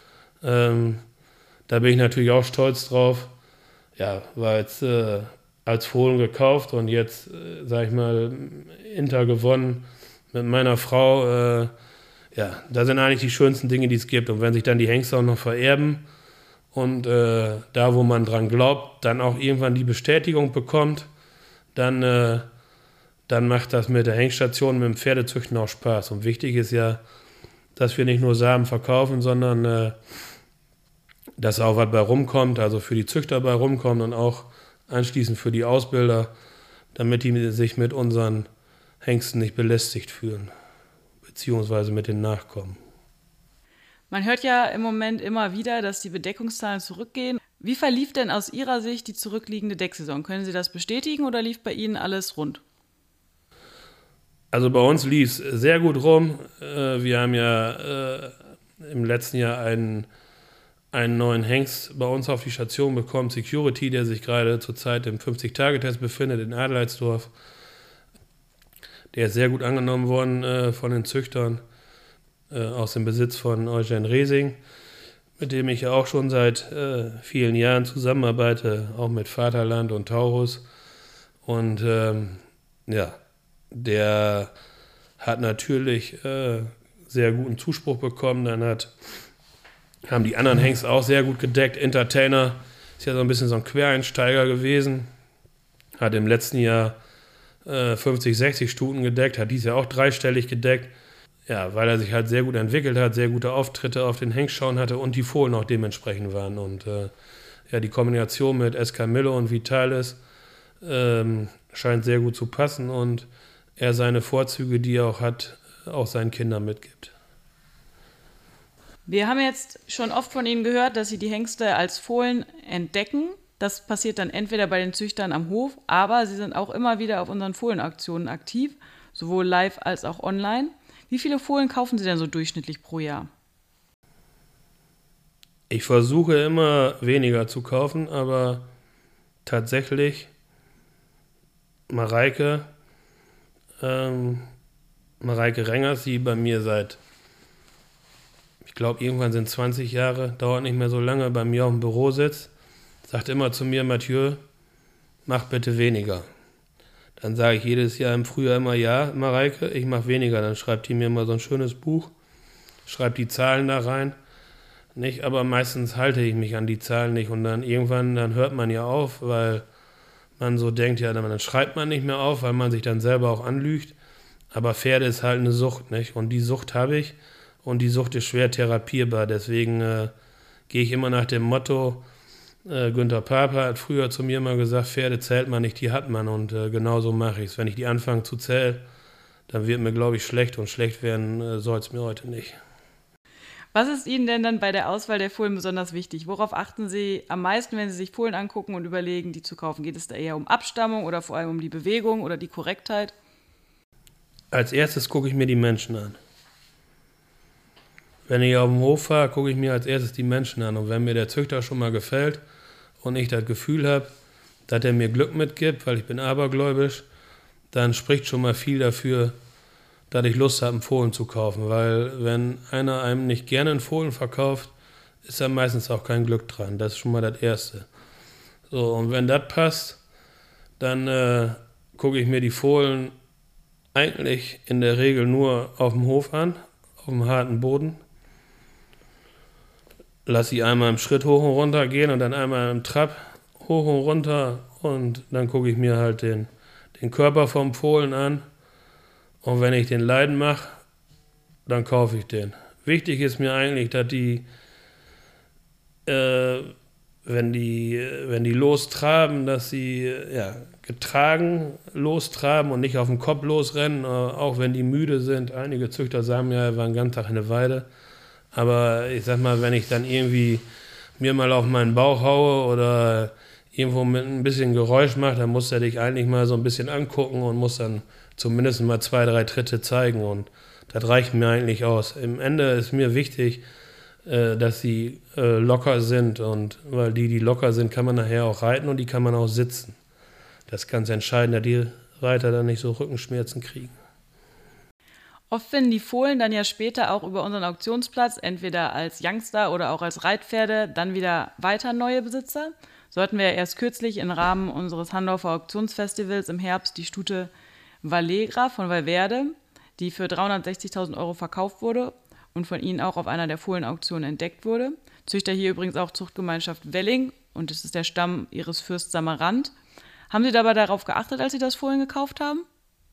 Da bin ich natürlich auch stolz drauf. Ja, war jetzt als Fohlen gekauft und jetzt, sag ich mal, Inter gewonnen mit meiner Frau. Da sind eigentlich die schönsten Dinge, die es gibt. Und wenn sich dann die Hengste auch noch vererben und da, wo man dran glaubt, dann auch irgendwann die Bestätigung bekommt, dann macht das mit der Hengststation, mit dem Pferdezüchten auch Spaß. Und wichtig ist ja, dass wir nicht nur Samen verkaufen, sondern dass auch was bei rumkommt, also für die Züchter bei rumkommt und auch anschließend für die Ausbilder, damit die sich mit unseren Hengsten nicht belästigt fühlen, beziehungsweise mit den Nachkommen. Man hört ja im Moment immer wieder, dass die Bedeckungszahlen zurückgehen. Wie verlief denn aus Ihrer Sicht die zurückliegende Decksaison? Können Sie das bestätigen oder lief bei Ihnen alles rund? Also bei uns lief es sehr gut rum. Wir haben ja im letzten Jahr einen neuen Hengst bei uns auf die Station bekommen, Security, der sich gerade zurzeit im 50-Tage-Test befindet in Adelheidsdorf. Der ist sehr gut angenommen worden von den Züchtern aus dem Besitz von Eugen Resing, mit dem ich ja auch schon seit vielen Jahren zusammenarbeite, auch mit Vaterland und Taurus. Und der hat natürlich sehr guten Zuspruch bekommen. Dann haben die anderen Hengste auch sehr gut gedeckt. Entertainer ist ja so ein bisschen so ein Quereinsteiger gewesen. Hat im letzten Jahr 50, 60 Stuten gedeckt, hat dieses Jahr auch 3-stellig gedeckt. Ja, weil er sich halt sehr gut entwickelt hat, sehr gute Auftritte auf den Hengstschauen hatte und die Fohlen auch dementsprechend waren. Und die Kombination mit Escamillo und Vitalis scheint sehr gut zu passen und er seine Vorzüge, die er auch hat, auch seinen Kindern mitgibt. Wir haben jetzt schon oft von Ihnen gehört, dass Sie die Hengste als Fohlen entdecken. Das passiert dann entweder bei den Züchtern am Hof, aber Sie sind auch immer wieder auf unseren Fohlenaktionen aktiv, sowohl live als auch online. Wie viele Fohlen kaufen Sie denn so durchschnittlich pro Jahr? Ich versuche immer weniger zu kaufen, aber tatsächlich Mareike Rengers, die bei mir seit, ich glaube, irgendwann sind 20 Jahre, dauert nicht mehr so lange, bei mir auf dem Büro sitzt, sagt immer zu mir, Mathieu, mach bitte weniger. Dann sage ich jedes Jahr im Frühjahr immer, ja, Mareike, ich mache weniger. Dann schreibt die mir immer so ein schönes Buch, schreibt die Zahlen da rein. Nicht, aber meistens halte ich mich an die Zahlen nicht und dann irgendwann, dann hört man ja auf, weil man so denkt, ja, dann schreibt man nicht mehr auf, weil man sich dann selber auch anlügt. Aber Pferde ist halt eine Sucht, nicht? Und die Sucht habe ich und die Sucht ist schwer therapierbar. Deswegen gehe ich immer nach dem Motto, Günther Paper hat früher zu mir immer gesagt, Pferde zählt man nicht, die hat man. Und genau so mache ich es. Wenn ich die anfange zu zählen, dann wird mir, glaube ich, schlecht. Und schlecht werden soll es mir heute nicht. Was ist Ihnen denn dann bei der Auswahl der Fohlen besonders wichtig? Worauf achten Sie am meisten, wenn Sie sich Fohlen angucken und überlegen, die zu kaufen? Geht es da eher um Abstammung oder vor allem um die Bewegung oder die Korrektheit? Als erstes gucke ich mir die Menschen an. Wenn ich auf den Hof fahre, gucke ich mir als erstes die Menschen an. Und wenn mir der Züchter schon mal gefällt und ich das Gefühl habe, dass er mir Glück mitgibt, weil ich bin abergläubisch, dann spricht schon mal viel dafür, dass ich Lust habe, einen Fohlen zu kaufen. Weil wenn einer einem nicht gerne einen Fohlen verkauft, ist da meistens auch kein Glück dran. Das ist schon mal das Erste. So, und wenn das passt, dann gucke ich mir die Fohlen eigentlich in der Regel nur auf dem Hof an, auf dem harten Boden. Lass sie einmal im Schritt hoch und runter gehen und dann einmal im Trab hoch und runter und dann gucke ich mir halt den Körper vom Fohlen an und wenn ich den leiden mache, dann kaufe ich den. Wichtig ist mir eigentlich, dass die, wenn die lostraben, dass sie getragen lostraben und nicht auf den Kopf losrennen, auch wenn die müde sind. Einige Züchter sagen ja, er war den ganzen Tag in der Weide. Aber ich sag mal, wenn ich dann irgendwie mir mal auf meinen Bauch haue oder irgendwo mit ein bisschen Geräusch mache, dann muss er dich eigentlich mal so ein bisschen angucken und muss dann zumindest mal 2, 3 Tritte zeigen. Und das reicht mir eigentlich aus. Im Ende ist mir wichtig, dass sie locker sind. Und weil die locker sind, kann man nachher auch reiten und die kann man auch sitzen. Das ist ganz entscheidend, dass die Reiter dann nicht so Rückenschmerzen kriegen. Oft finden die Fohlen dann ja später auch über unseren Auktionsplatz, entweder als Youngster oder auch als Reitpferde, dann wieder weiter neue Besitzer. So hatten wir ja erst kürzlich im Rahmen unseres Handorfer Auktionsfestivals im Herbst die Stute Valegra von Valverde, die für 360.000 € verkauft wurde und von ihnen auch auf einer der Fohlenauktionen entdeckt wurde. Züchter hier übrigens auch Zuchtgemeinschaft Welling und es ist der Stamm ihres Fürst Samarant. Haben Sie dabei darauf geachtet, als Sie das Fohlen gekauft haben?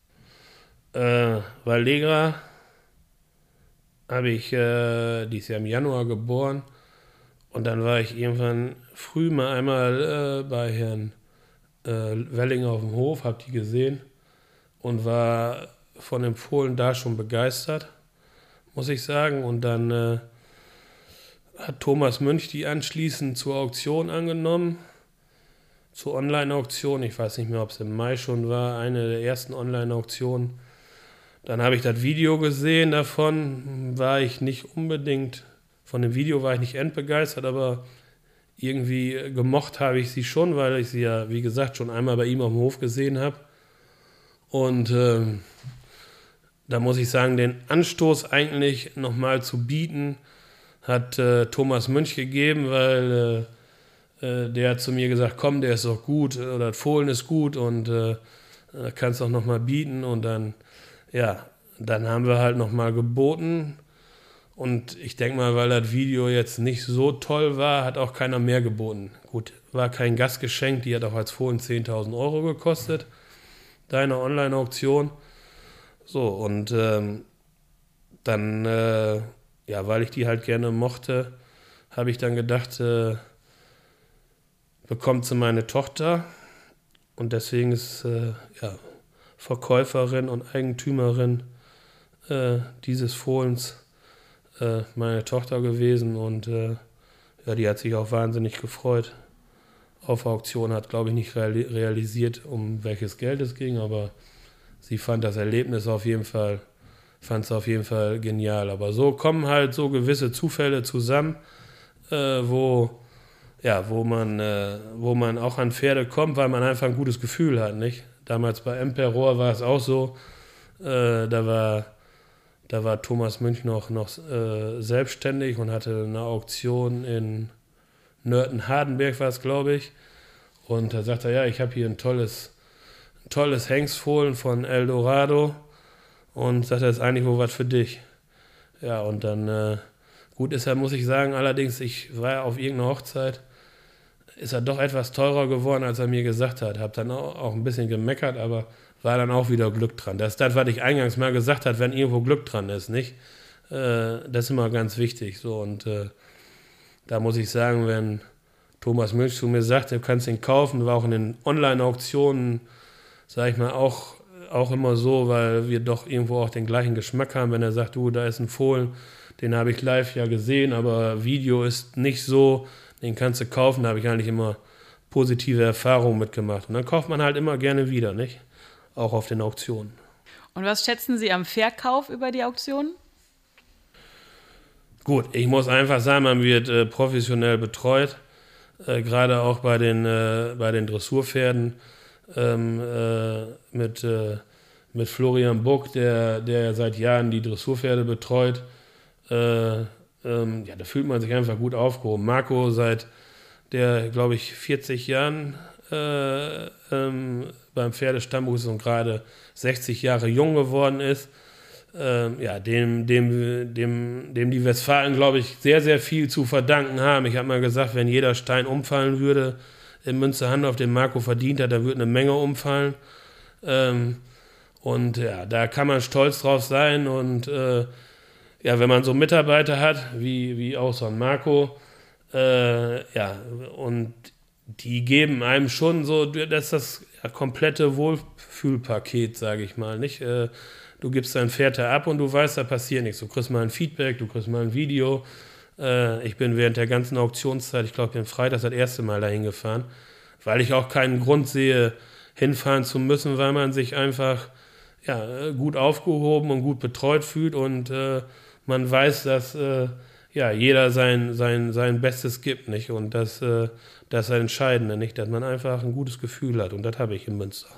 Valegra habe ich, die ist ja im Januar geboren und dann war ich irgendwann früh mal einmal bei Herrn Welling auf dem Hof, habe die gesehen und war von dem Fohlen da schon begeistert, muss ich sagen. Und dann hat Thomas Münch die anschließend zur Auktion angenommen, zur Online-Auktion. Ich weiß nicht mehr, ob es im Mai schon war, eine der ersten Online-Auktionen. Dann habe ich das Video gesehen davon, von dem Video war ich nicht endbegeistert, aber irgendwie gemocht habe ich sie schon, weil ich sie ja, wie gesagt, schon einmal bei ihm auf dem Hof gesehen habe. Und da muss ich sagen, den Anstoß eigentlich nochmal zu bieten, hat Thomas Münch gegeben, weil der hat zu mir gesagt, komm, der ist doch gut, oder das Fohlen ist gut und kannst auch nochmal bieten und dann haben wir halt nochmal geboten und ich denke mal, weil das Video jetzt nicht so toll war, hat auch keiner mehr geboten. Gut, war kein Gastgeschenk, die hat auch als Fohlen 10.000 € gekostet, deine Online-Auktion. So, und dann, weil ich die halt gerne mochte, habe ich dann gedacht, bekommt sie meine Tochter und deswegen ist, Verkäuferin und Eigentümerin dieses Fohlens meine Tochter gewesen und die hat sich auch wahnsinnig gefreut. Auf der Auktion hat, glaube ich, nicht realisiert, um welches Geld es ging, aber sie fand das Erlebnis auf jeden Fall genial. Aber so kommen halt so gewisse Zufälle zusammen, wo man auch an Pferde kommt, weil man einfach ein gutes Gefühl hat, nicht? Damals bei Emperor war es auch so, da war Thomas Münch noch selbstständig und hatte eine Auktion in Nörten-Hardenberg, war es, glaube ich. Und da sagt er, ja, ich habe hier ein tolles Hengstfohlen von Eldorado und sagt, das ist eigentlich wohl was für dich. Ja, und dann, gut ist er, muss ich sagen, allerdings, ich war ja auf irgendeiner Hochzeit, ist er doch etwas teurer geworden, als er mir gesagt hat. Hab dann auch ein bisschen gemeckert, aber war dann auch wieder Glück dran. Das ist das, was ich eingangs mal gesagt habe, wenn irgendwo Glück dran ist, nicht? Das ist immer ganz wichtig. So. Und da muss ich sagen, wenn Thomas Münch zu mir sagt, du kannst ihn kaufen, war auch in den Online-Auktionen, sage ich mal, auch immer so, weil wir doch irgendwo auch den gleichen Geschmack haben, wenn er sagt, du, da ist ein Fohlen, den habe ich live ja gesehen, aber Video ist nicht so, den kannst du kaufen, da habe ich eigentlich immer positive Erfahrungen mitgemacht. Und dann kauft man halt immer gerne wieder, nicht? Auch auf den Auktionen. Und was schätzen Sie am Verkauf über die Auktion? Gut, ich muss einfach sagen, man wird professionell betreut, gerade auch bei den Dressurpferden mit Florian Buck, der seit Jahren die Dressurpferde betreut. Da fühlt man sich einfach gut aufgehoben. Marco seit der, glaube ich, 40 Jahren beim Pferdestammbuch ist und gerade 60 Jahre jung geworden ist. Dem die Westfalen, glaube ich, sehr, sehr viel zu verdanken haben. Ich habe mal gesagt, wenn jeder Stein umfallen würde in Münsterhandorf, den Marco verdient hat, da würde eine Menge umfallen. Da kann man stolz drauf sein. Und wenn man so Mitarbeiter hat, wie auch so ein Marco, und die geben einem schon so, das ist das komplette Wohlfühlpaket, sage ich mal, nicht? Du gibst dein Pferd da ab und du weißt, da passiert nichts. Du kriegst mal ein Feedback, du kriegst mal ein Video. Ich bin während der ganzen Auktionszeit, ich glaube, ich bin Freitag das erste Mal dahin gefahren, weil ich auch keinen Grund sehe, hinfahren zu müssen, weil man sich einfach gut aufgehoben und gut betreut fühlt und man weiß, dass jeder sein Bestes gibt, nicht? Und das ist das Entscheidende, nicht? Dass man einfach ein gutes Gefühl hat und das habe ich in Münster.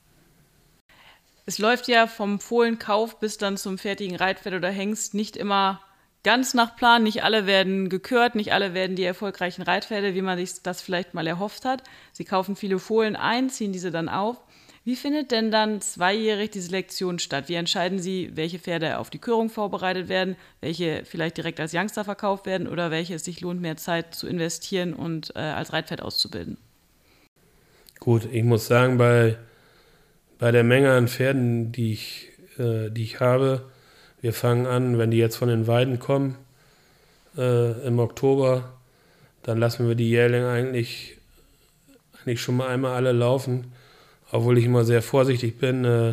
Es läuft ja vom Fohlenkauf bis dann zum fertigen Reitpferd oder Hengst nicht immer ganz nach Plan. Nicht alle werden gekürt, nicht alle werden die erfolgreichen Reitpferde, wie man sich das vielleicht mal erhofft hat. Sie kaufen viele Fohlen ein, ziehen diese dann auf. Wie findet denn dann zweijährig die Selektion statt? Wie entscheiden Sie, welche Pferde auf die Körung vorbereitet werden, welche vielleicht direkt als Youngster verkauft werden oder welche es sich lohnt, mehr Zeit zu investieren und als Reitpferd auszubilden? Gut, ich muss sagen, bei der Menge an Pferden, die ich habe, wir fangen an, wenn die jetzt von den Weiden kommen, im Oktober, dann lassen wir die Jährlinge eigentlich schon mal einmal alle laufen, obwohl ich immer sehr vorsichtig bin,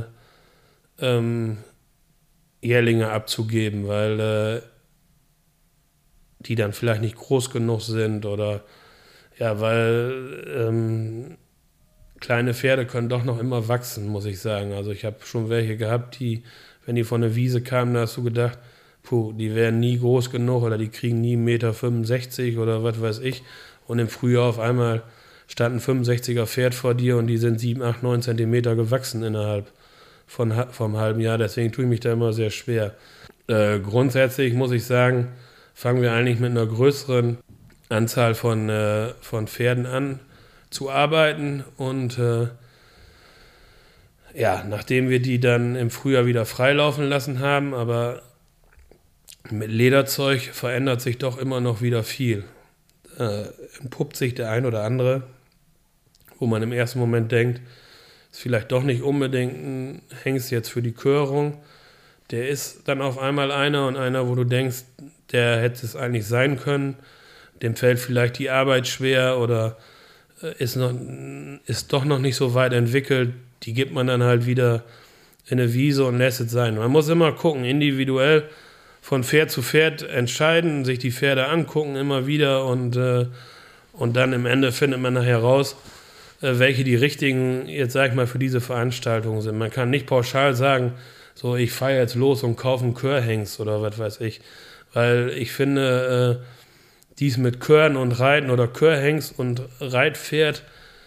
Jährlinge abzugeben, weil die dann vielleicht nicht groß genug sind oder weil kleine Pferde können doch noch immer wachsen, muss ich sagen. Also ich habe schon welche gehabt, die, wenn die von der Wiese kamen, da hast du gedacht, die werden nie groß genug oder die kriegen nie 1,65 Meter oder was weiß ich. Und im Frühjahr auf einmal stand ein 65er Pferd vor dir und die sind 7, 8, 9 Zentimeter gewachsen innerhalb vom halben Jahr. Deswegen tue ich mich da immer sehr schwer. Grundsätzlich muss ich sagen, fangen wir eigentlich mit einer größeren Anzahl von Pferden an zu arbeiten und nachdem wir die dann im Frühjahr wieder freilaufen lassen haben, aber mit Lederzeug verändert sich doch immer noch wieder viel. Entpuppt sich der ein oder andere, wo man im ersten Moment denkt, ist vielleicht doch nicht unbedingt ein Hengst jetzt für die Körung. Der ist dann auf einmal einer, wo du denkst, der hätte es eigentlich sein können. Dem fällt vielleicht die Arbeit schwer oder ist doch noch nicht so weit entwickelt. Die gibt man dann halt wieder in eine Wiese und lässt es sein. Man muss immer gucken, individuell von Pferd zu Pferd entscheiden, sich die Pferde angucken immer wieder und dann im Ende findet man nachher raus, welche die richtigen, jetzt sag ich mal, für diese Veranstaltung sind. Man kann nicht pauschal sagen, so ich fahre jetzt los und kaufe einen Körhengst oder was weiß ich, weil ich finde, dies mit Körn und Reiten oder Körhengst und Reitpferd,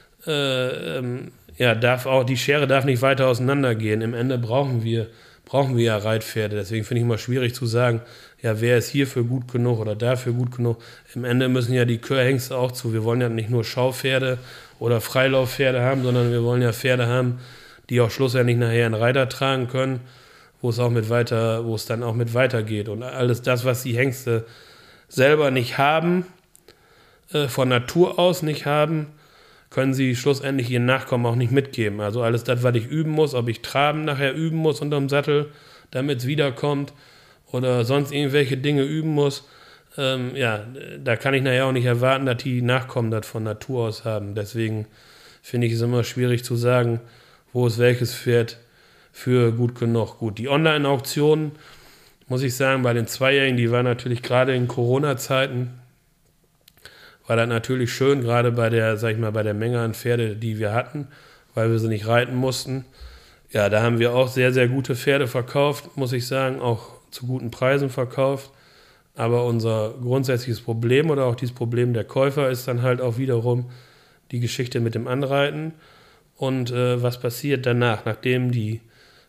die Schere darf nicht weiter auseinandergehen. Im Ende brauchen wir ja Reitpferde. Deswegen finde ich immer schwierig zu sagen, ja, wer ist hierfür gut genug oder dafür gut genug. Im Ende müssen ja die Körhengste auch zu. Wir wollen ja nicht nur Schaupferde oder Freilauffpferde haben, sondern wir wollen ja Pferde haben, die auch schlussendlich nachher einen Reiter tragen können, wo es dann auch mit weitergeht. Und alles das, was die Hengste selber nicht haben, von Natur aus nicht haben, können sie schlussendlich ihren Nachkommen auch nicht mitgeben. Also alles das, was ich üben muss, ob ich Traben nachher üben muss unterm Sattel, damit es wiederkommt oder sonst irgendwelche Dinge üben muss, da kann ich nachher auch nicht erwarten, dass die Nachkommen das von Natur aus haben. Deswegen finde ich es immer schwierig zu sagen, wo ist welches Pferd für gut genug. Gut, die Online-Auktionen, muss ich sagen, bei den Zweijährigen, die waren natürlich gerade in Corona-Zeiten, war das natürlich schön, gerade bei der Menge an Pferde, die wir hatten, weil wir sie nicht reiten mussten. Ja, da haben wir auch sehr, sehr gute Pferde verkauft, muss ich sagen, auch zu guten Preisen verkauft. Aber unser grundsätzliches Problem oder auch dieses Problem der Käufer ist dann halt auch wiederum die Geschichte mit dem Anreiten und was passiert danach, nachdem die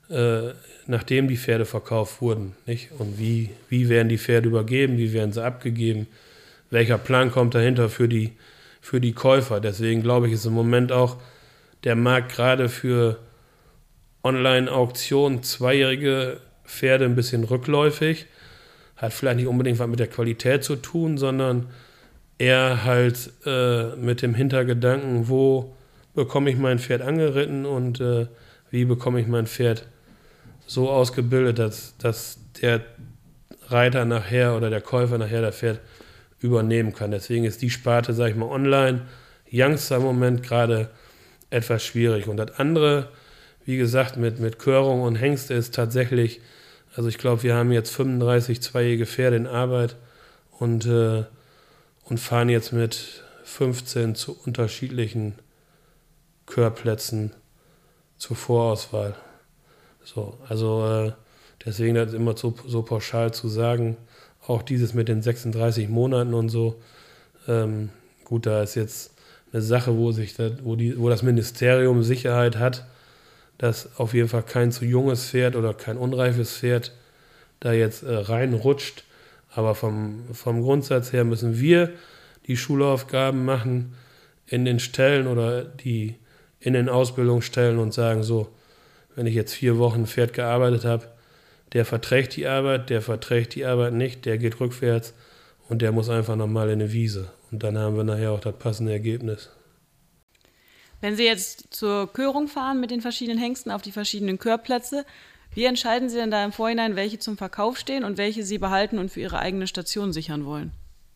Pferde verkauft wurden, nicht? Und wie werden die Pferde übergeben, wie werden sie abgegeben, welcher Plan kommt dahinter für die Käufer. Deswegen glaube ich, ist im Moment auch der Markt gerade für Online-Auktionen zweijährige Pferde ein bisschen rückläufig. Hat vielleicht nicht unbedingt was mit der Qualität zu tun, sondern eher halt mit dem Hintergedanken, wo bekomme ich mein Pferd angeritten und wie bekomme ich mein Pferd so ausgebildet, dass der Reiter nachher oder der Käufer nachher das Pferd übernehmen kann. Deswegen ist die Sparte, sage ich mal, online, Youngster im Moment gerade etwas schwierig. Und das andere, wie gesagt, mit Körung und Hengste ist tatsächlich, also ich glaube, wir haben jetzt 35 zweijährige Pferde in Arbeit und fahren jetzt mit 15 zu unterschiedlichen Körplätzen zur Vorauswahl. So, also deswegen das immer so pauschal zu sagen, auch dieses mit den 36 Monaten und so, gut, da ist jetzt eine Sache, wo das Ministerium Sicherheit hat, dass auf jeden Fall kein zu junges Pferd oder kein unreifes Pferd da jetzt reinrutscht. Aber vom Grundsatz her müssen wir die Schulaufgaben machen in den Stellen oder die in den Ausbildungsstellen und sagen so, wenn ich jetzt 4 Wochen ein Pferd gearbeitet habe, der verträgt die Arbeit nicht, der geht rückwärts und der muss einfach nochmal in eine Wiese. Und dann haben wir nachher auch das passende Ergebnis. Wenn Sie jetzt zur Körung fahren mit den verschiedenen Hengsten auf die verschiedenen Körplätze, wie entscheiden Sie denn da im Vorhinein, welche zum Verkauf stehen und welche Sie behalten und für Ihre eigene Station sichern wollen?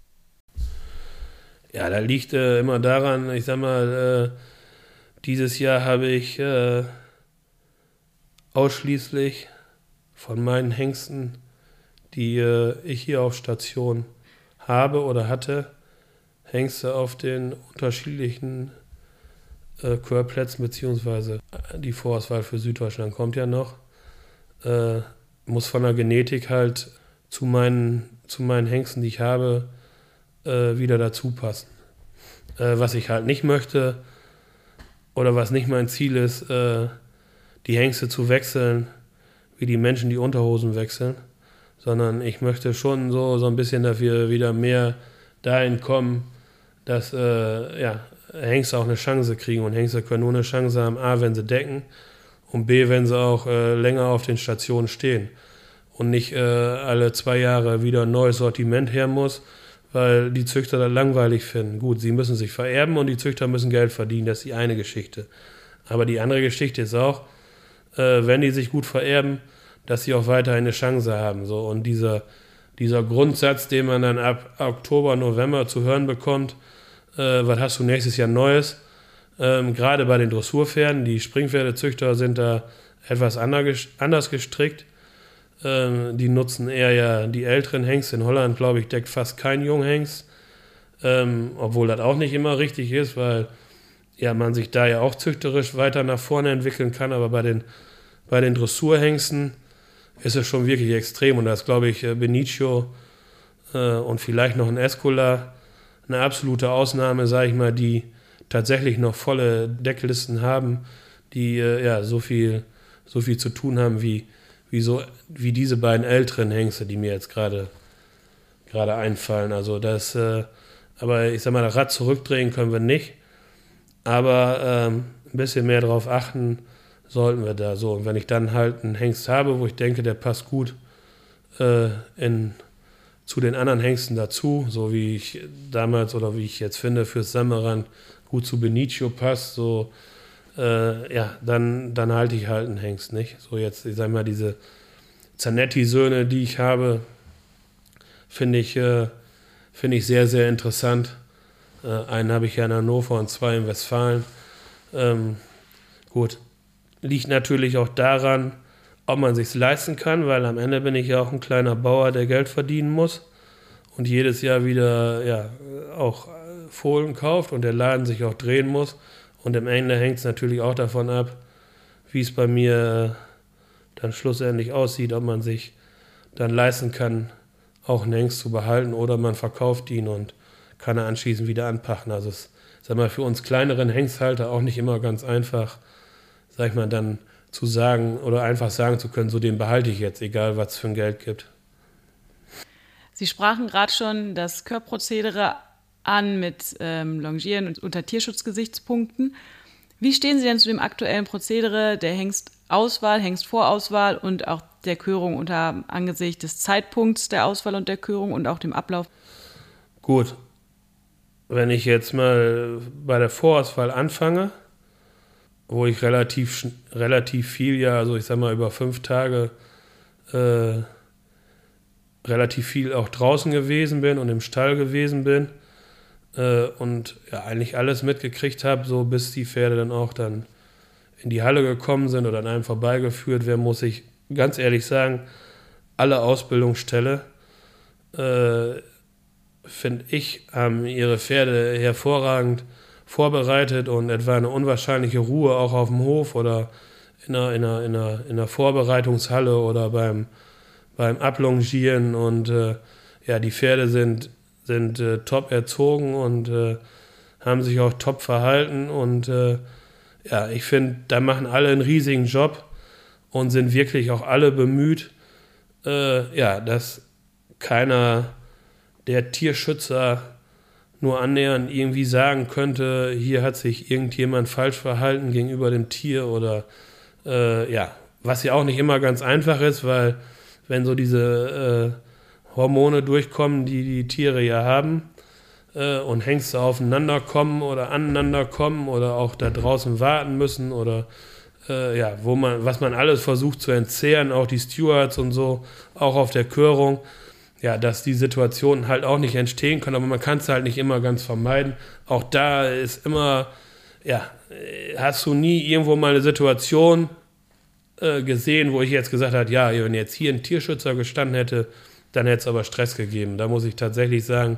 Ja, da liegt immer daran, ich sag mal, dieses Jahr habe ich ausschließlich von meinen Hengsten, die ich hier auf Station habe oder hatte, Hengste auf den unterschiedlichen Körplätzen, beziehungsweise die Vorauswahl für Süddeutschland kommt ja noch, muss von der Genetik halt zu meinen Hengsten, die ich habe, wieder dazu passen. Was ich halt nicht möchte oder was nicht mein Ziel ist, die Hengste zu wechseln, wie die Menschen die Unterhosen wechseln, sondern ich möchte schon so ein bisschen dafür wieder mehr dahin kommen, dass Hengste auch eine Chance kriegen. Und Hengste können nur eine Chance haben, A, wenn sie decken und B, wenn sie auch länger auf den Stationen stehen und nicht alle 2 Jahre wieder ein neues Sortiment her muss, weil die Züchter das langweilig finden. Gut, sie müssen sich vererben und die Züchter müssen Geld verdienen, das ist die eine Geschichte. Aber die andere Geschichte ist auch, wenn die sich gut vererben, dass sie auch weiterhin eine Chance haben. So. Und dieser Grundsatz, den man dann ab Oktober, November zu hören bekommt, was hast du nächstes Jahr Neues? Gerade bei den Dressurpferden, die Springpferdezüchter sind da etwas anders gestrickt. Die nutzen eher ja die älteren Hengste. In Holland, glaube ich, deckt fast kein Junghengst. Obwohl das auch nicht immer richtig ist, weil ja man sich da ja auch züchterisch weiter nach vorne entwickeln kann. Aber bei den Dressurhengsten ist es schon wirklich extrem. Und da ist, glaube ich, Benicio und vielleicht noch ein Escola eine absolute Ausnahme, sage ich mal, die tatsächlich noch volle Decklisten haben, die so viel zu tun haben wie diese beiden älteren Hengste, die mir jetzt gerade einfallen. Also das, aber ich sag mal, das Rad zurückdrehen können wir nicht, aber ein bisschen mehr darauf achten sollten wir da so. Und wenn ich dann halt einen Hengst habe, wo ich denke, der passt gut zu den anderen Hengsten dazu, so wie ich damals oder wie ich jetzt finde, fürs Sammeran gut zu Benicio passt, so dann halte ich halt einen Hengst, nicht? So jetzt, ich sag mal, diese Zanetti-Söhne, die ich habe, finde ich sehr, sehr interessant. Einen habe ich ja in Hannover und 2 in Westfalen. Gut, liegt natürlich auch daran, ob man sich's leisten kann, weil am Ende bin ich ja auch ein kleiner Bauer, der Geld verdienen muss und jedes Jahr wieder auch Fohlen kauft und der Laden sich auch drehen muss. Und am Ende hängt es natürlich auch davon ab, wie es bei mir dann schlussendlich aussieht, ob man sich dann leisten kann, auch einen Hengst zu behalten oder man verkauft ihn und kann er anschließend wieder anpachten. Also es ist, sag mal, für uns kleineren Hengsthalter auch nicht immer ganz einfach, sag ich mal, dann zu sagen oder einfach sagen zu können, so den behalte ich jetzt, egal was es für ein Geld gibt. Sie sprachen gerade schon das Körprozedere an mit Longieren und unter Tierschutzgesichtspunkten. Wie stehen Sie denn zu dem aktuellen Prozedere der Hengstauswahl, Hengstvorauswahl und auch der Körung unter angesichts des Zeitpunkts der Auswahl und der Körung und auch dem Ablauf? Gut, wenn ich jetzt mal bei der Vorauswahl anfange, wo ich relativ viel, ja, also ich sag mal über 5 Tage relativ viel auch draußen gewesen bin und im Stall gewesen bin und ja eigentlich alles mitgekriegt habe, so bis die Pferde dann auch dann in die Halle gekommen sind oder an einem vorbeigeführt werden, muss ich ganz ehrlich sagen, alle Ausbildungsställe, finde ich, haben ihre Pferde hervorragend vorbereitet und etwa eine unwahrscheinliche Ruhe auch auf dem Hof oder in einer Vorbereitungshalle oder beim Ablongieren und ja, die Pferde sind top erzogen und haben sich auch top verhalten und ja, ich finde, da machen alle einen riesigen Job und sind wirklich auch alle bemüht, ja, dass keiner der Tierschützer nur annähernd irgendwie sagen könnte, hier hat sich irgendjemand falsch verhalten gegenüber dem Tier oder ja, was ja auch nicht immer ganz einfach ist, weil wenn so diese Hormone durchkommen, die die Tiere ja haben und Hengste aufeinander kommen oder aneinander kommen oder auch da draußen warten müssen oder ja, was man alles versucht zu entzehren, auch die Stewards und so, auch auf der Körung, ja, dass die Situationen halt auch nicht entstehen können, aber man kann es halt nicht immer ganz vermeiden. Auch da ist immer, ja, hast du nie irgendwo mal eine Situation gesehen, wo ich jetzt gesagt habe, ja, wenn jetzt hier ein Tierschützer gestanden hätte, dann hätte es aber Stress gegeben. Da muss ich tatsächlich sagen,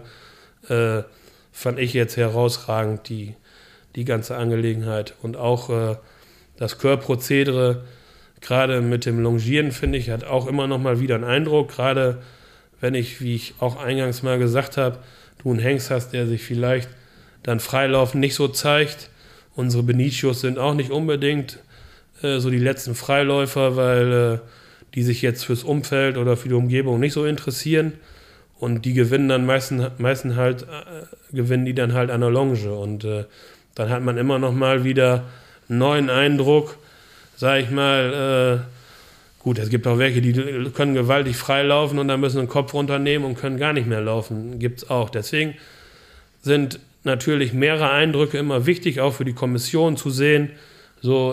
fand ich jetzt herausragend die ganze Angelegenheit. Und auch das Körprozedere, gerade mit dem Longieren, finde ich, hat auch immer noch mal wieder einen Eindruck, gerade wenn ich, wie ich auch eingangs mal gesagt habe, du einen Hengst hast, der sich vielleicht dann Freilaufen nicht so zeigt. Unsere Benicios sind auch nicht unbedingt so die letzten Freiläufer, weil die sich jetzt fürs Umfeld oder für die Umgebung nicht so interessieren und die gewinnen dann gewinnen die dann halt an der Longe und dann hat man immer noch mal wieder einen neuen Eindruck, sag ich mal, gut, es gibt auch welche, die können gewaltig freilaufen und dann müssen den Kopf runternehmen und können gar nicht mehr laufen, gibt's auch. Deswegen sind natürlich mehrere Eindrücke immer wichtig, auch für die Kommission zu sehen, so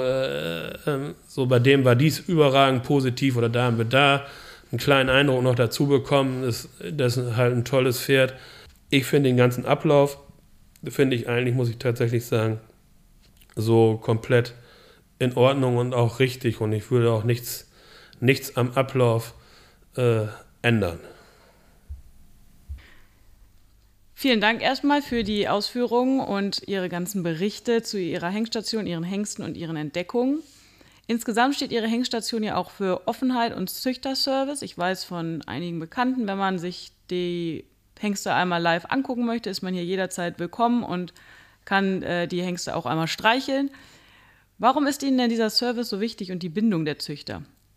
bei dem war dies überragend positiv oder da haben wir da einen kleinen Eindruck noch dazu bekommen. Das ist halt ein tolles Pferd. Ich finde den ganzen Ablauf, finde ich eigentlich, muss ich tatsächlich sagen, so komplett in Ordnung und auch richtig und ich würde auch nichts am Ablauf ändern. Vielen Dank erstmal für die Ausführungen und Ihre ganzen Berichte zu Ihrer Hengststation, Ihren Hengsten und Ihren Entdeckungen. Insgesamt steht Ihre Hengststation ja auch für Offenheit und Züchterservice. Ich weiß von einigen Bekannten, wenn man sich die Hengste einmal live angucken möchte, ist man hier jederzeit willkommen und kann die Hengste auch einmal streicheln. Warum ist Ihnen denn dieser Service so wichtig und die Bindung der Züchter?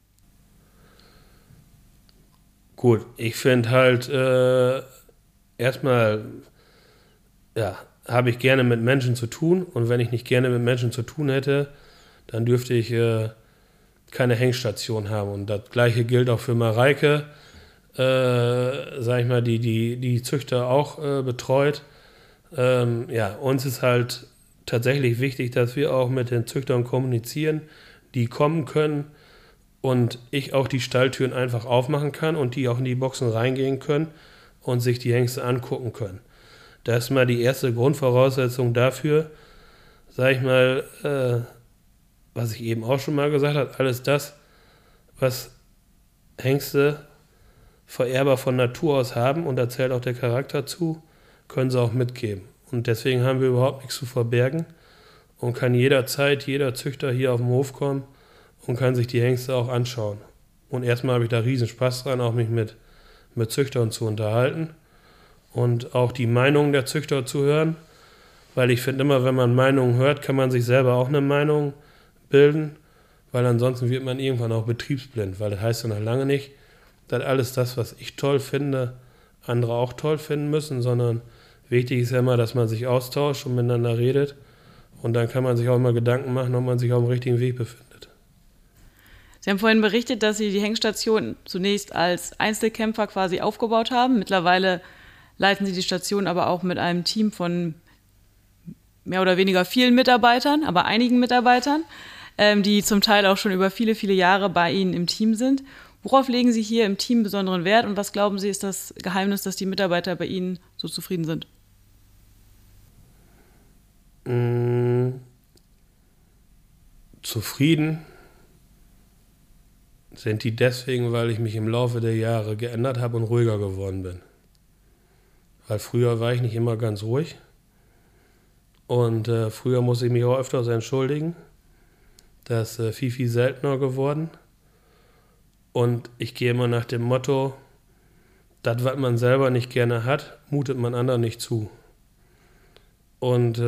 Gut, ich finde halt erstmal, ja, habe ich gerne mit Menschen zu tun und wenn ich nicht gerne mit Menschen zu tun hätte, dann dürfte ich keine Hengststation haben und das Gleiche gilt auch für Mareike, sag ich mal, die Züchter auch betreut. Ja, uns ist halt tatsächlich wichtig, dass wir auch mit den Züchtern kommunizieren, die kommen können und ich auch die Stalltüren einfach aufmachen kann und die auch in die Boxen reingehen können und sich die Hengste angucken können. Das ist mal die erste Grundvoraussetzung dafür, sag ich mal, was ich eben auch schon mal gesagt habe, alles das, was Hengste verehrbar von Natur aus haben, und da zählt auch der Charakter zu, können sie auch mitgeben. Und deswegen haben wir überhaupt nichts zu verbergen und kann jederzeit jeder Züchter hier auf den Hof kommen und kann sich die Hengste auch anschauen. Und erstmal habe ich da riesen Spaß dran, auch mich mit Züchtern zu unterhalten und auch die Meinungen der Züchter zu hören, weil ich finde immer, wenn man Meinungen hört, kann man sich selber auch eine Meinung bilden, weil ansonsten wird man irgendwann auch betriebsblind, weil das heißt ja noch lange nicht, dass alles das, was ich toll finde, andere auch toll finden müssen, sondern wichtig ist ja immer, dass man sich austauscht und miteinander redet und dann kann man sich auch mal Gedanken machen, ob man sich auf dem richtigen Weg befindet. Sie haben vorhin berichtet, dass Sie die Hengststation zunächst als Einzelkämpfer quasi aufgebaut haben. Mittlerweile leiten Sie die Station aber auch mit einem Team von mehr oder weniger vielen Mitarbeitern, aber einigen Mitarbeitern, die zum Teil auch schon über viele, viele Jahre bei Ihnen im Team sind. Worauf legen Sie hier im Team besonderen Wert und was glauben Sie ist das Geheimnis, dass die Mitarbeiter bei Ihnen so zufrieden sind? Zufrieden sind die deswegen, weil ich mich im Laufe der Jahre geändert habe und ruhiger geworden bin. Weil früher war ich nicht immer ganz ruhig und früher musste ich mich auch öfters entschuldigen. Das ist viel, viel seltener geworden. Und ich gehe immer nach dem Motto, das, was man selber nicht gerne hat, mutet man anderen nicht zu. Und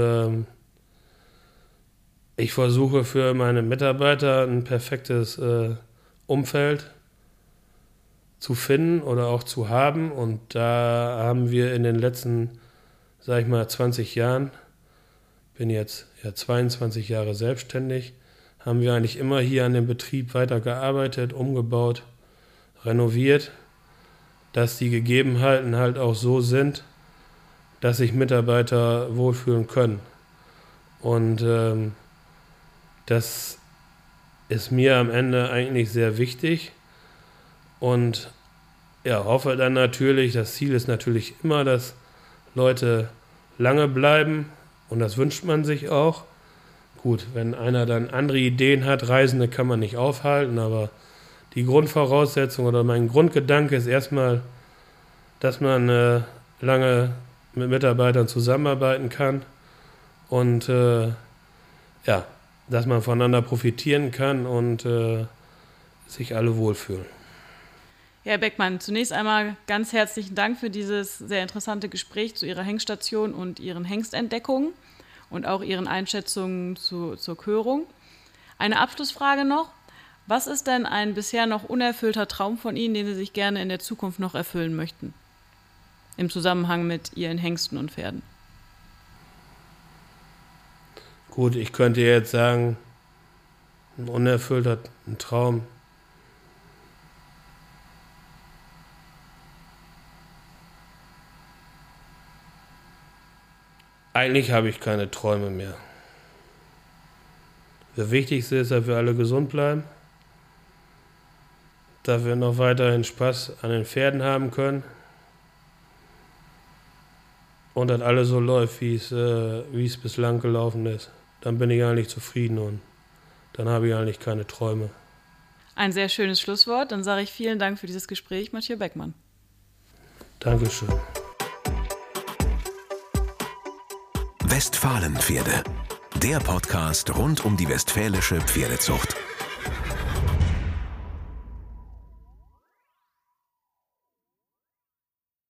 ich versuche für meine Mitarbeiter ein perfektes Umfeld zu finden oder auch zu haben. Und da haben wir in den letzten, sag ich mal, 20 Jahren, bin jetzt ja 22 Jahre selbstständig, haben wir eigentlich immer hier an dem Betrieb weitergearbeitet, umgebaut, renoviert, dass die Gegebenheiten halt auch so sind, dass sich Mitarbeiter wohlfühlen können. Und das ist mir am Ende eigentlich sehr wichtig und ja, hoffe dann natürlich, das Ziel ist natürlich immer, dass Leute lange bleiben und das wünscht man sich auch. Gut, wenn einer dann andere Ideen hat, Reisende kann man nicht aufhalten, aber die Grundvoraussetzung oder mein Grundgedanke ist erstmal, dass man lange mit Mitarbeitern zusammenarbeiten kann und ja, dass man voneinander profitieren kann und sich alle wohlfühlen. Herr Beckmann, zunächst einmal ganz herzlichen Dank für dieses sehr interessante Gespräch zu Ihrer Hengststation und Ihren Hengstentdeckungen und auch Ihren Einschätzungen zur Körung. Eine Abschlussfrage noch. Was ist denn ein bisher noch unerfüllter Traum von Ihnen, den Sie sich gerne in der Zukunft noch erfüllen möchten? Im Zusammenhang mit Ihren Hengsten und Pferden. Gut, ich könnte jetzt sagen, ein unerfüllter Traum. Eigentlich habe ich keine Träume mehr. Das Wichtigste ist, dass wir alle gesund bleiben, dass wir noch weiterhin Spaß an den Pferden haben können und dass alles so läuft, wie es bislang gelaufen ist. Dann bin ich eigentlich zufrieden und dann habe ich eigentlich keine Träume. Ein sehr schönes Schlusswort. Dann sage ich vielen Dank für dieses Gespräch, Mathieu Beckmann. Dankeschön. Westfalenpferde, der Podcast rund um die westfälische Pferdezucht.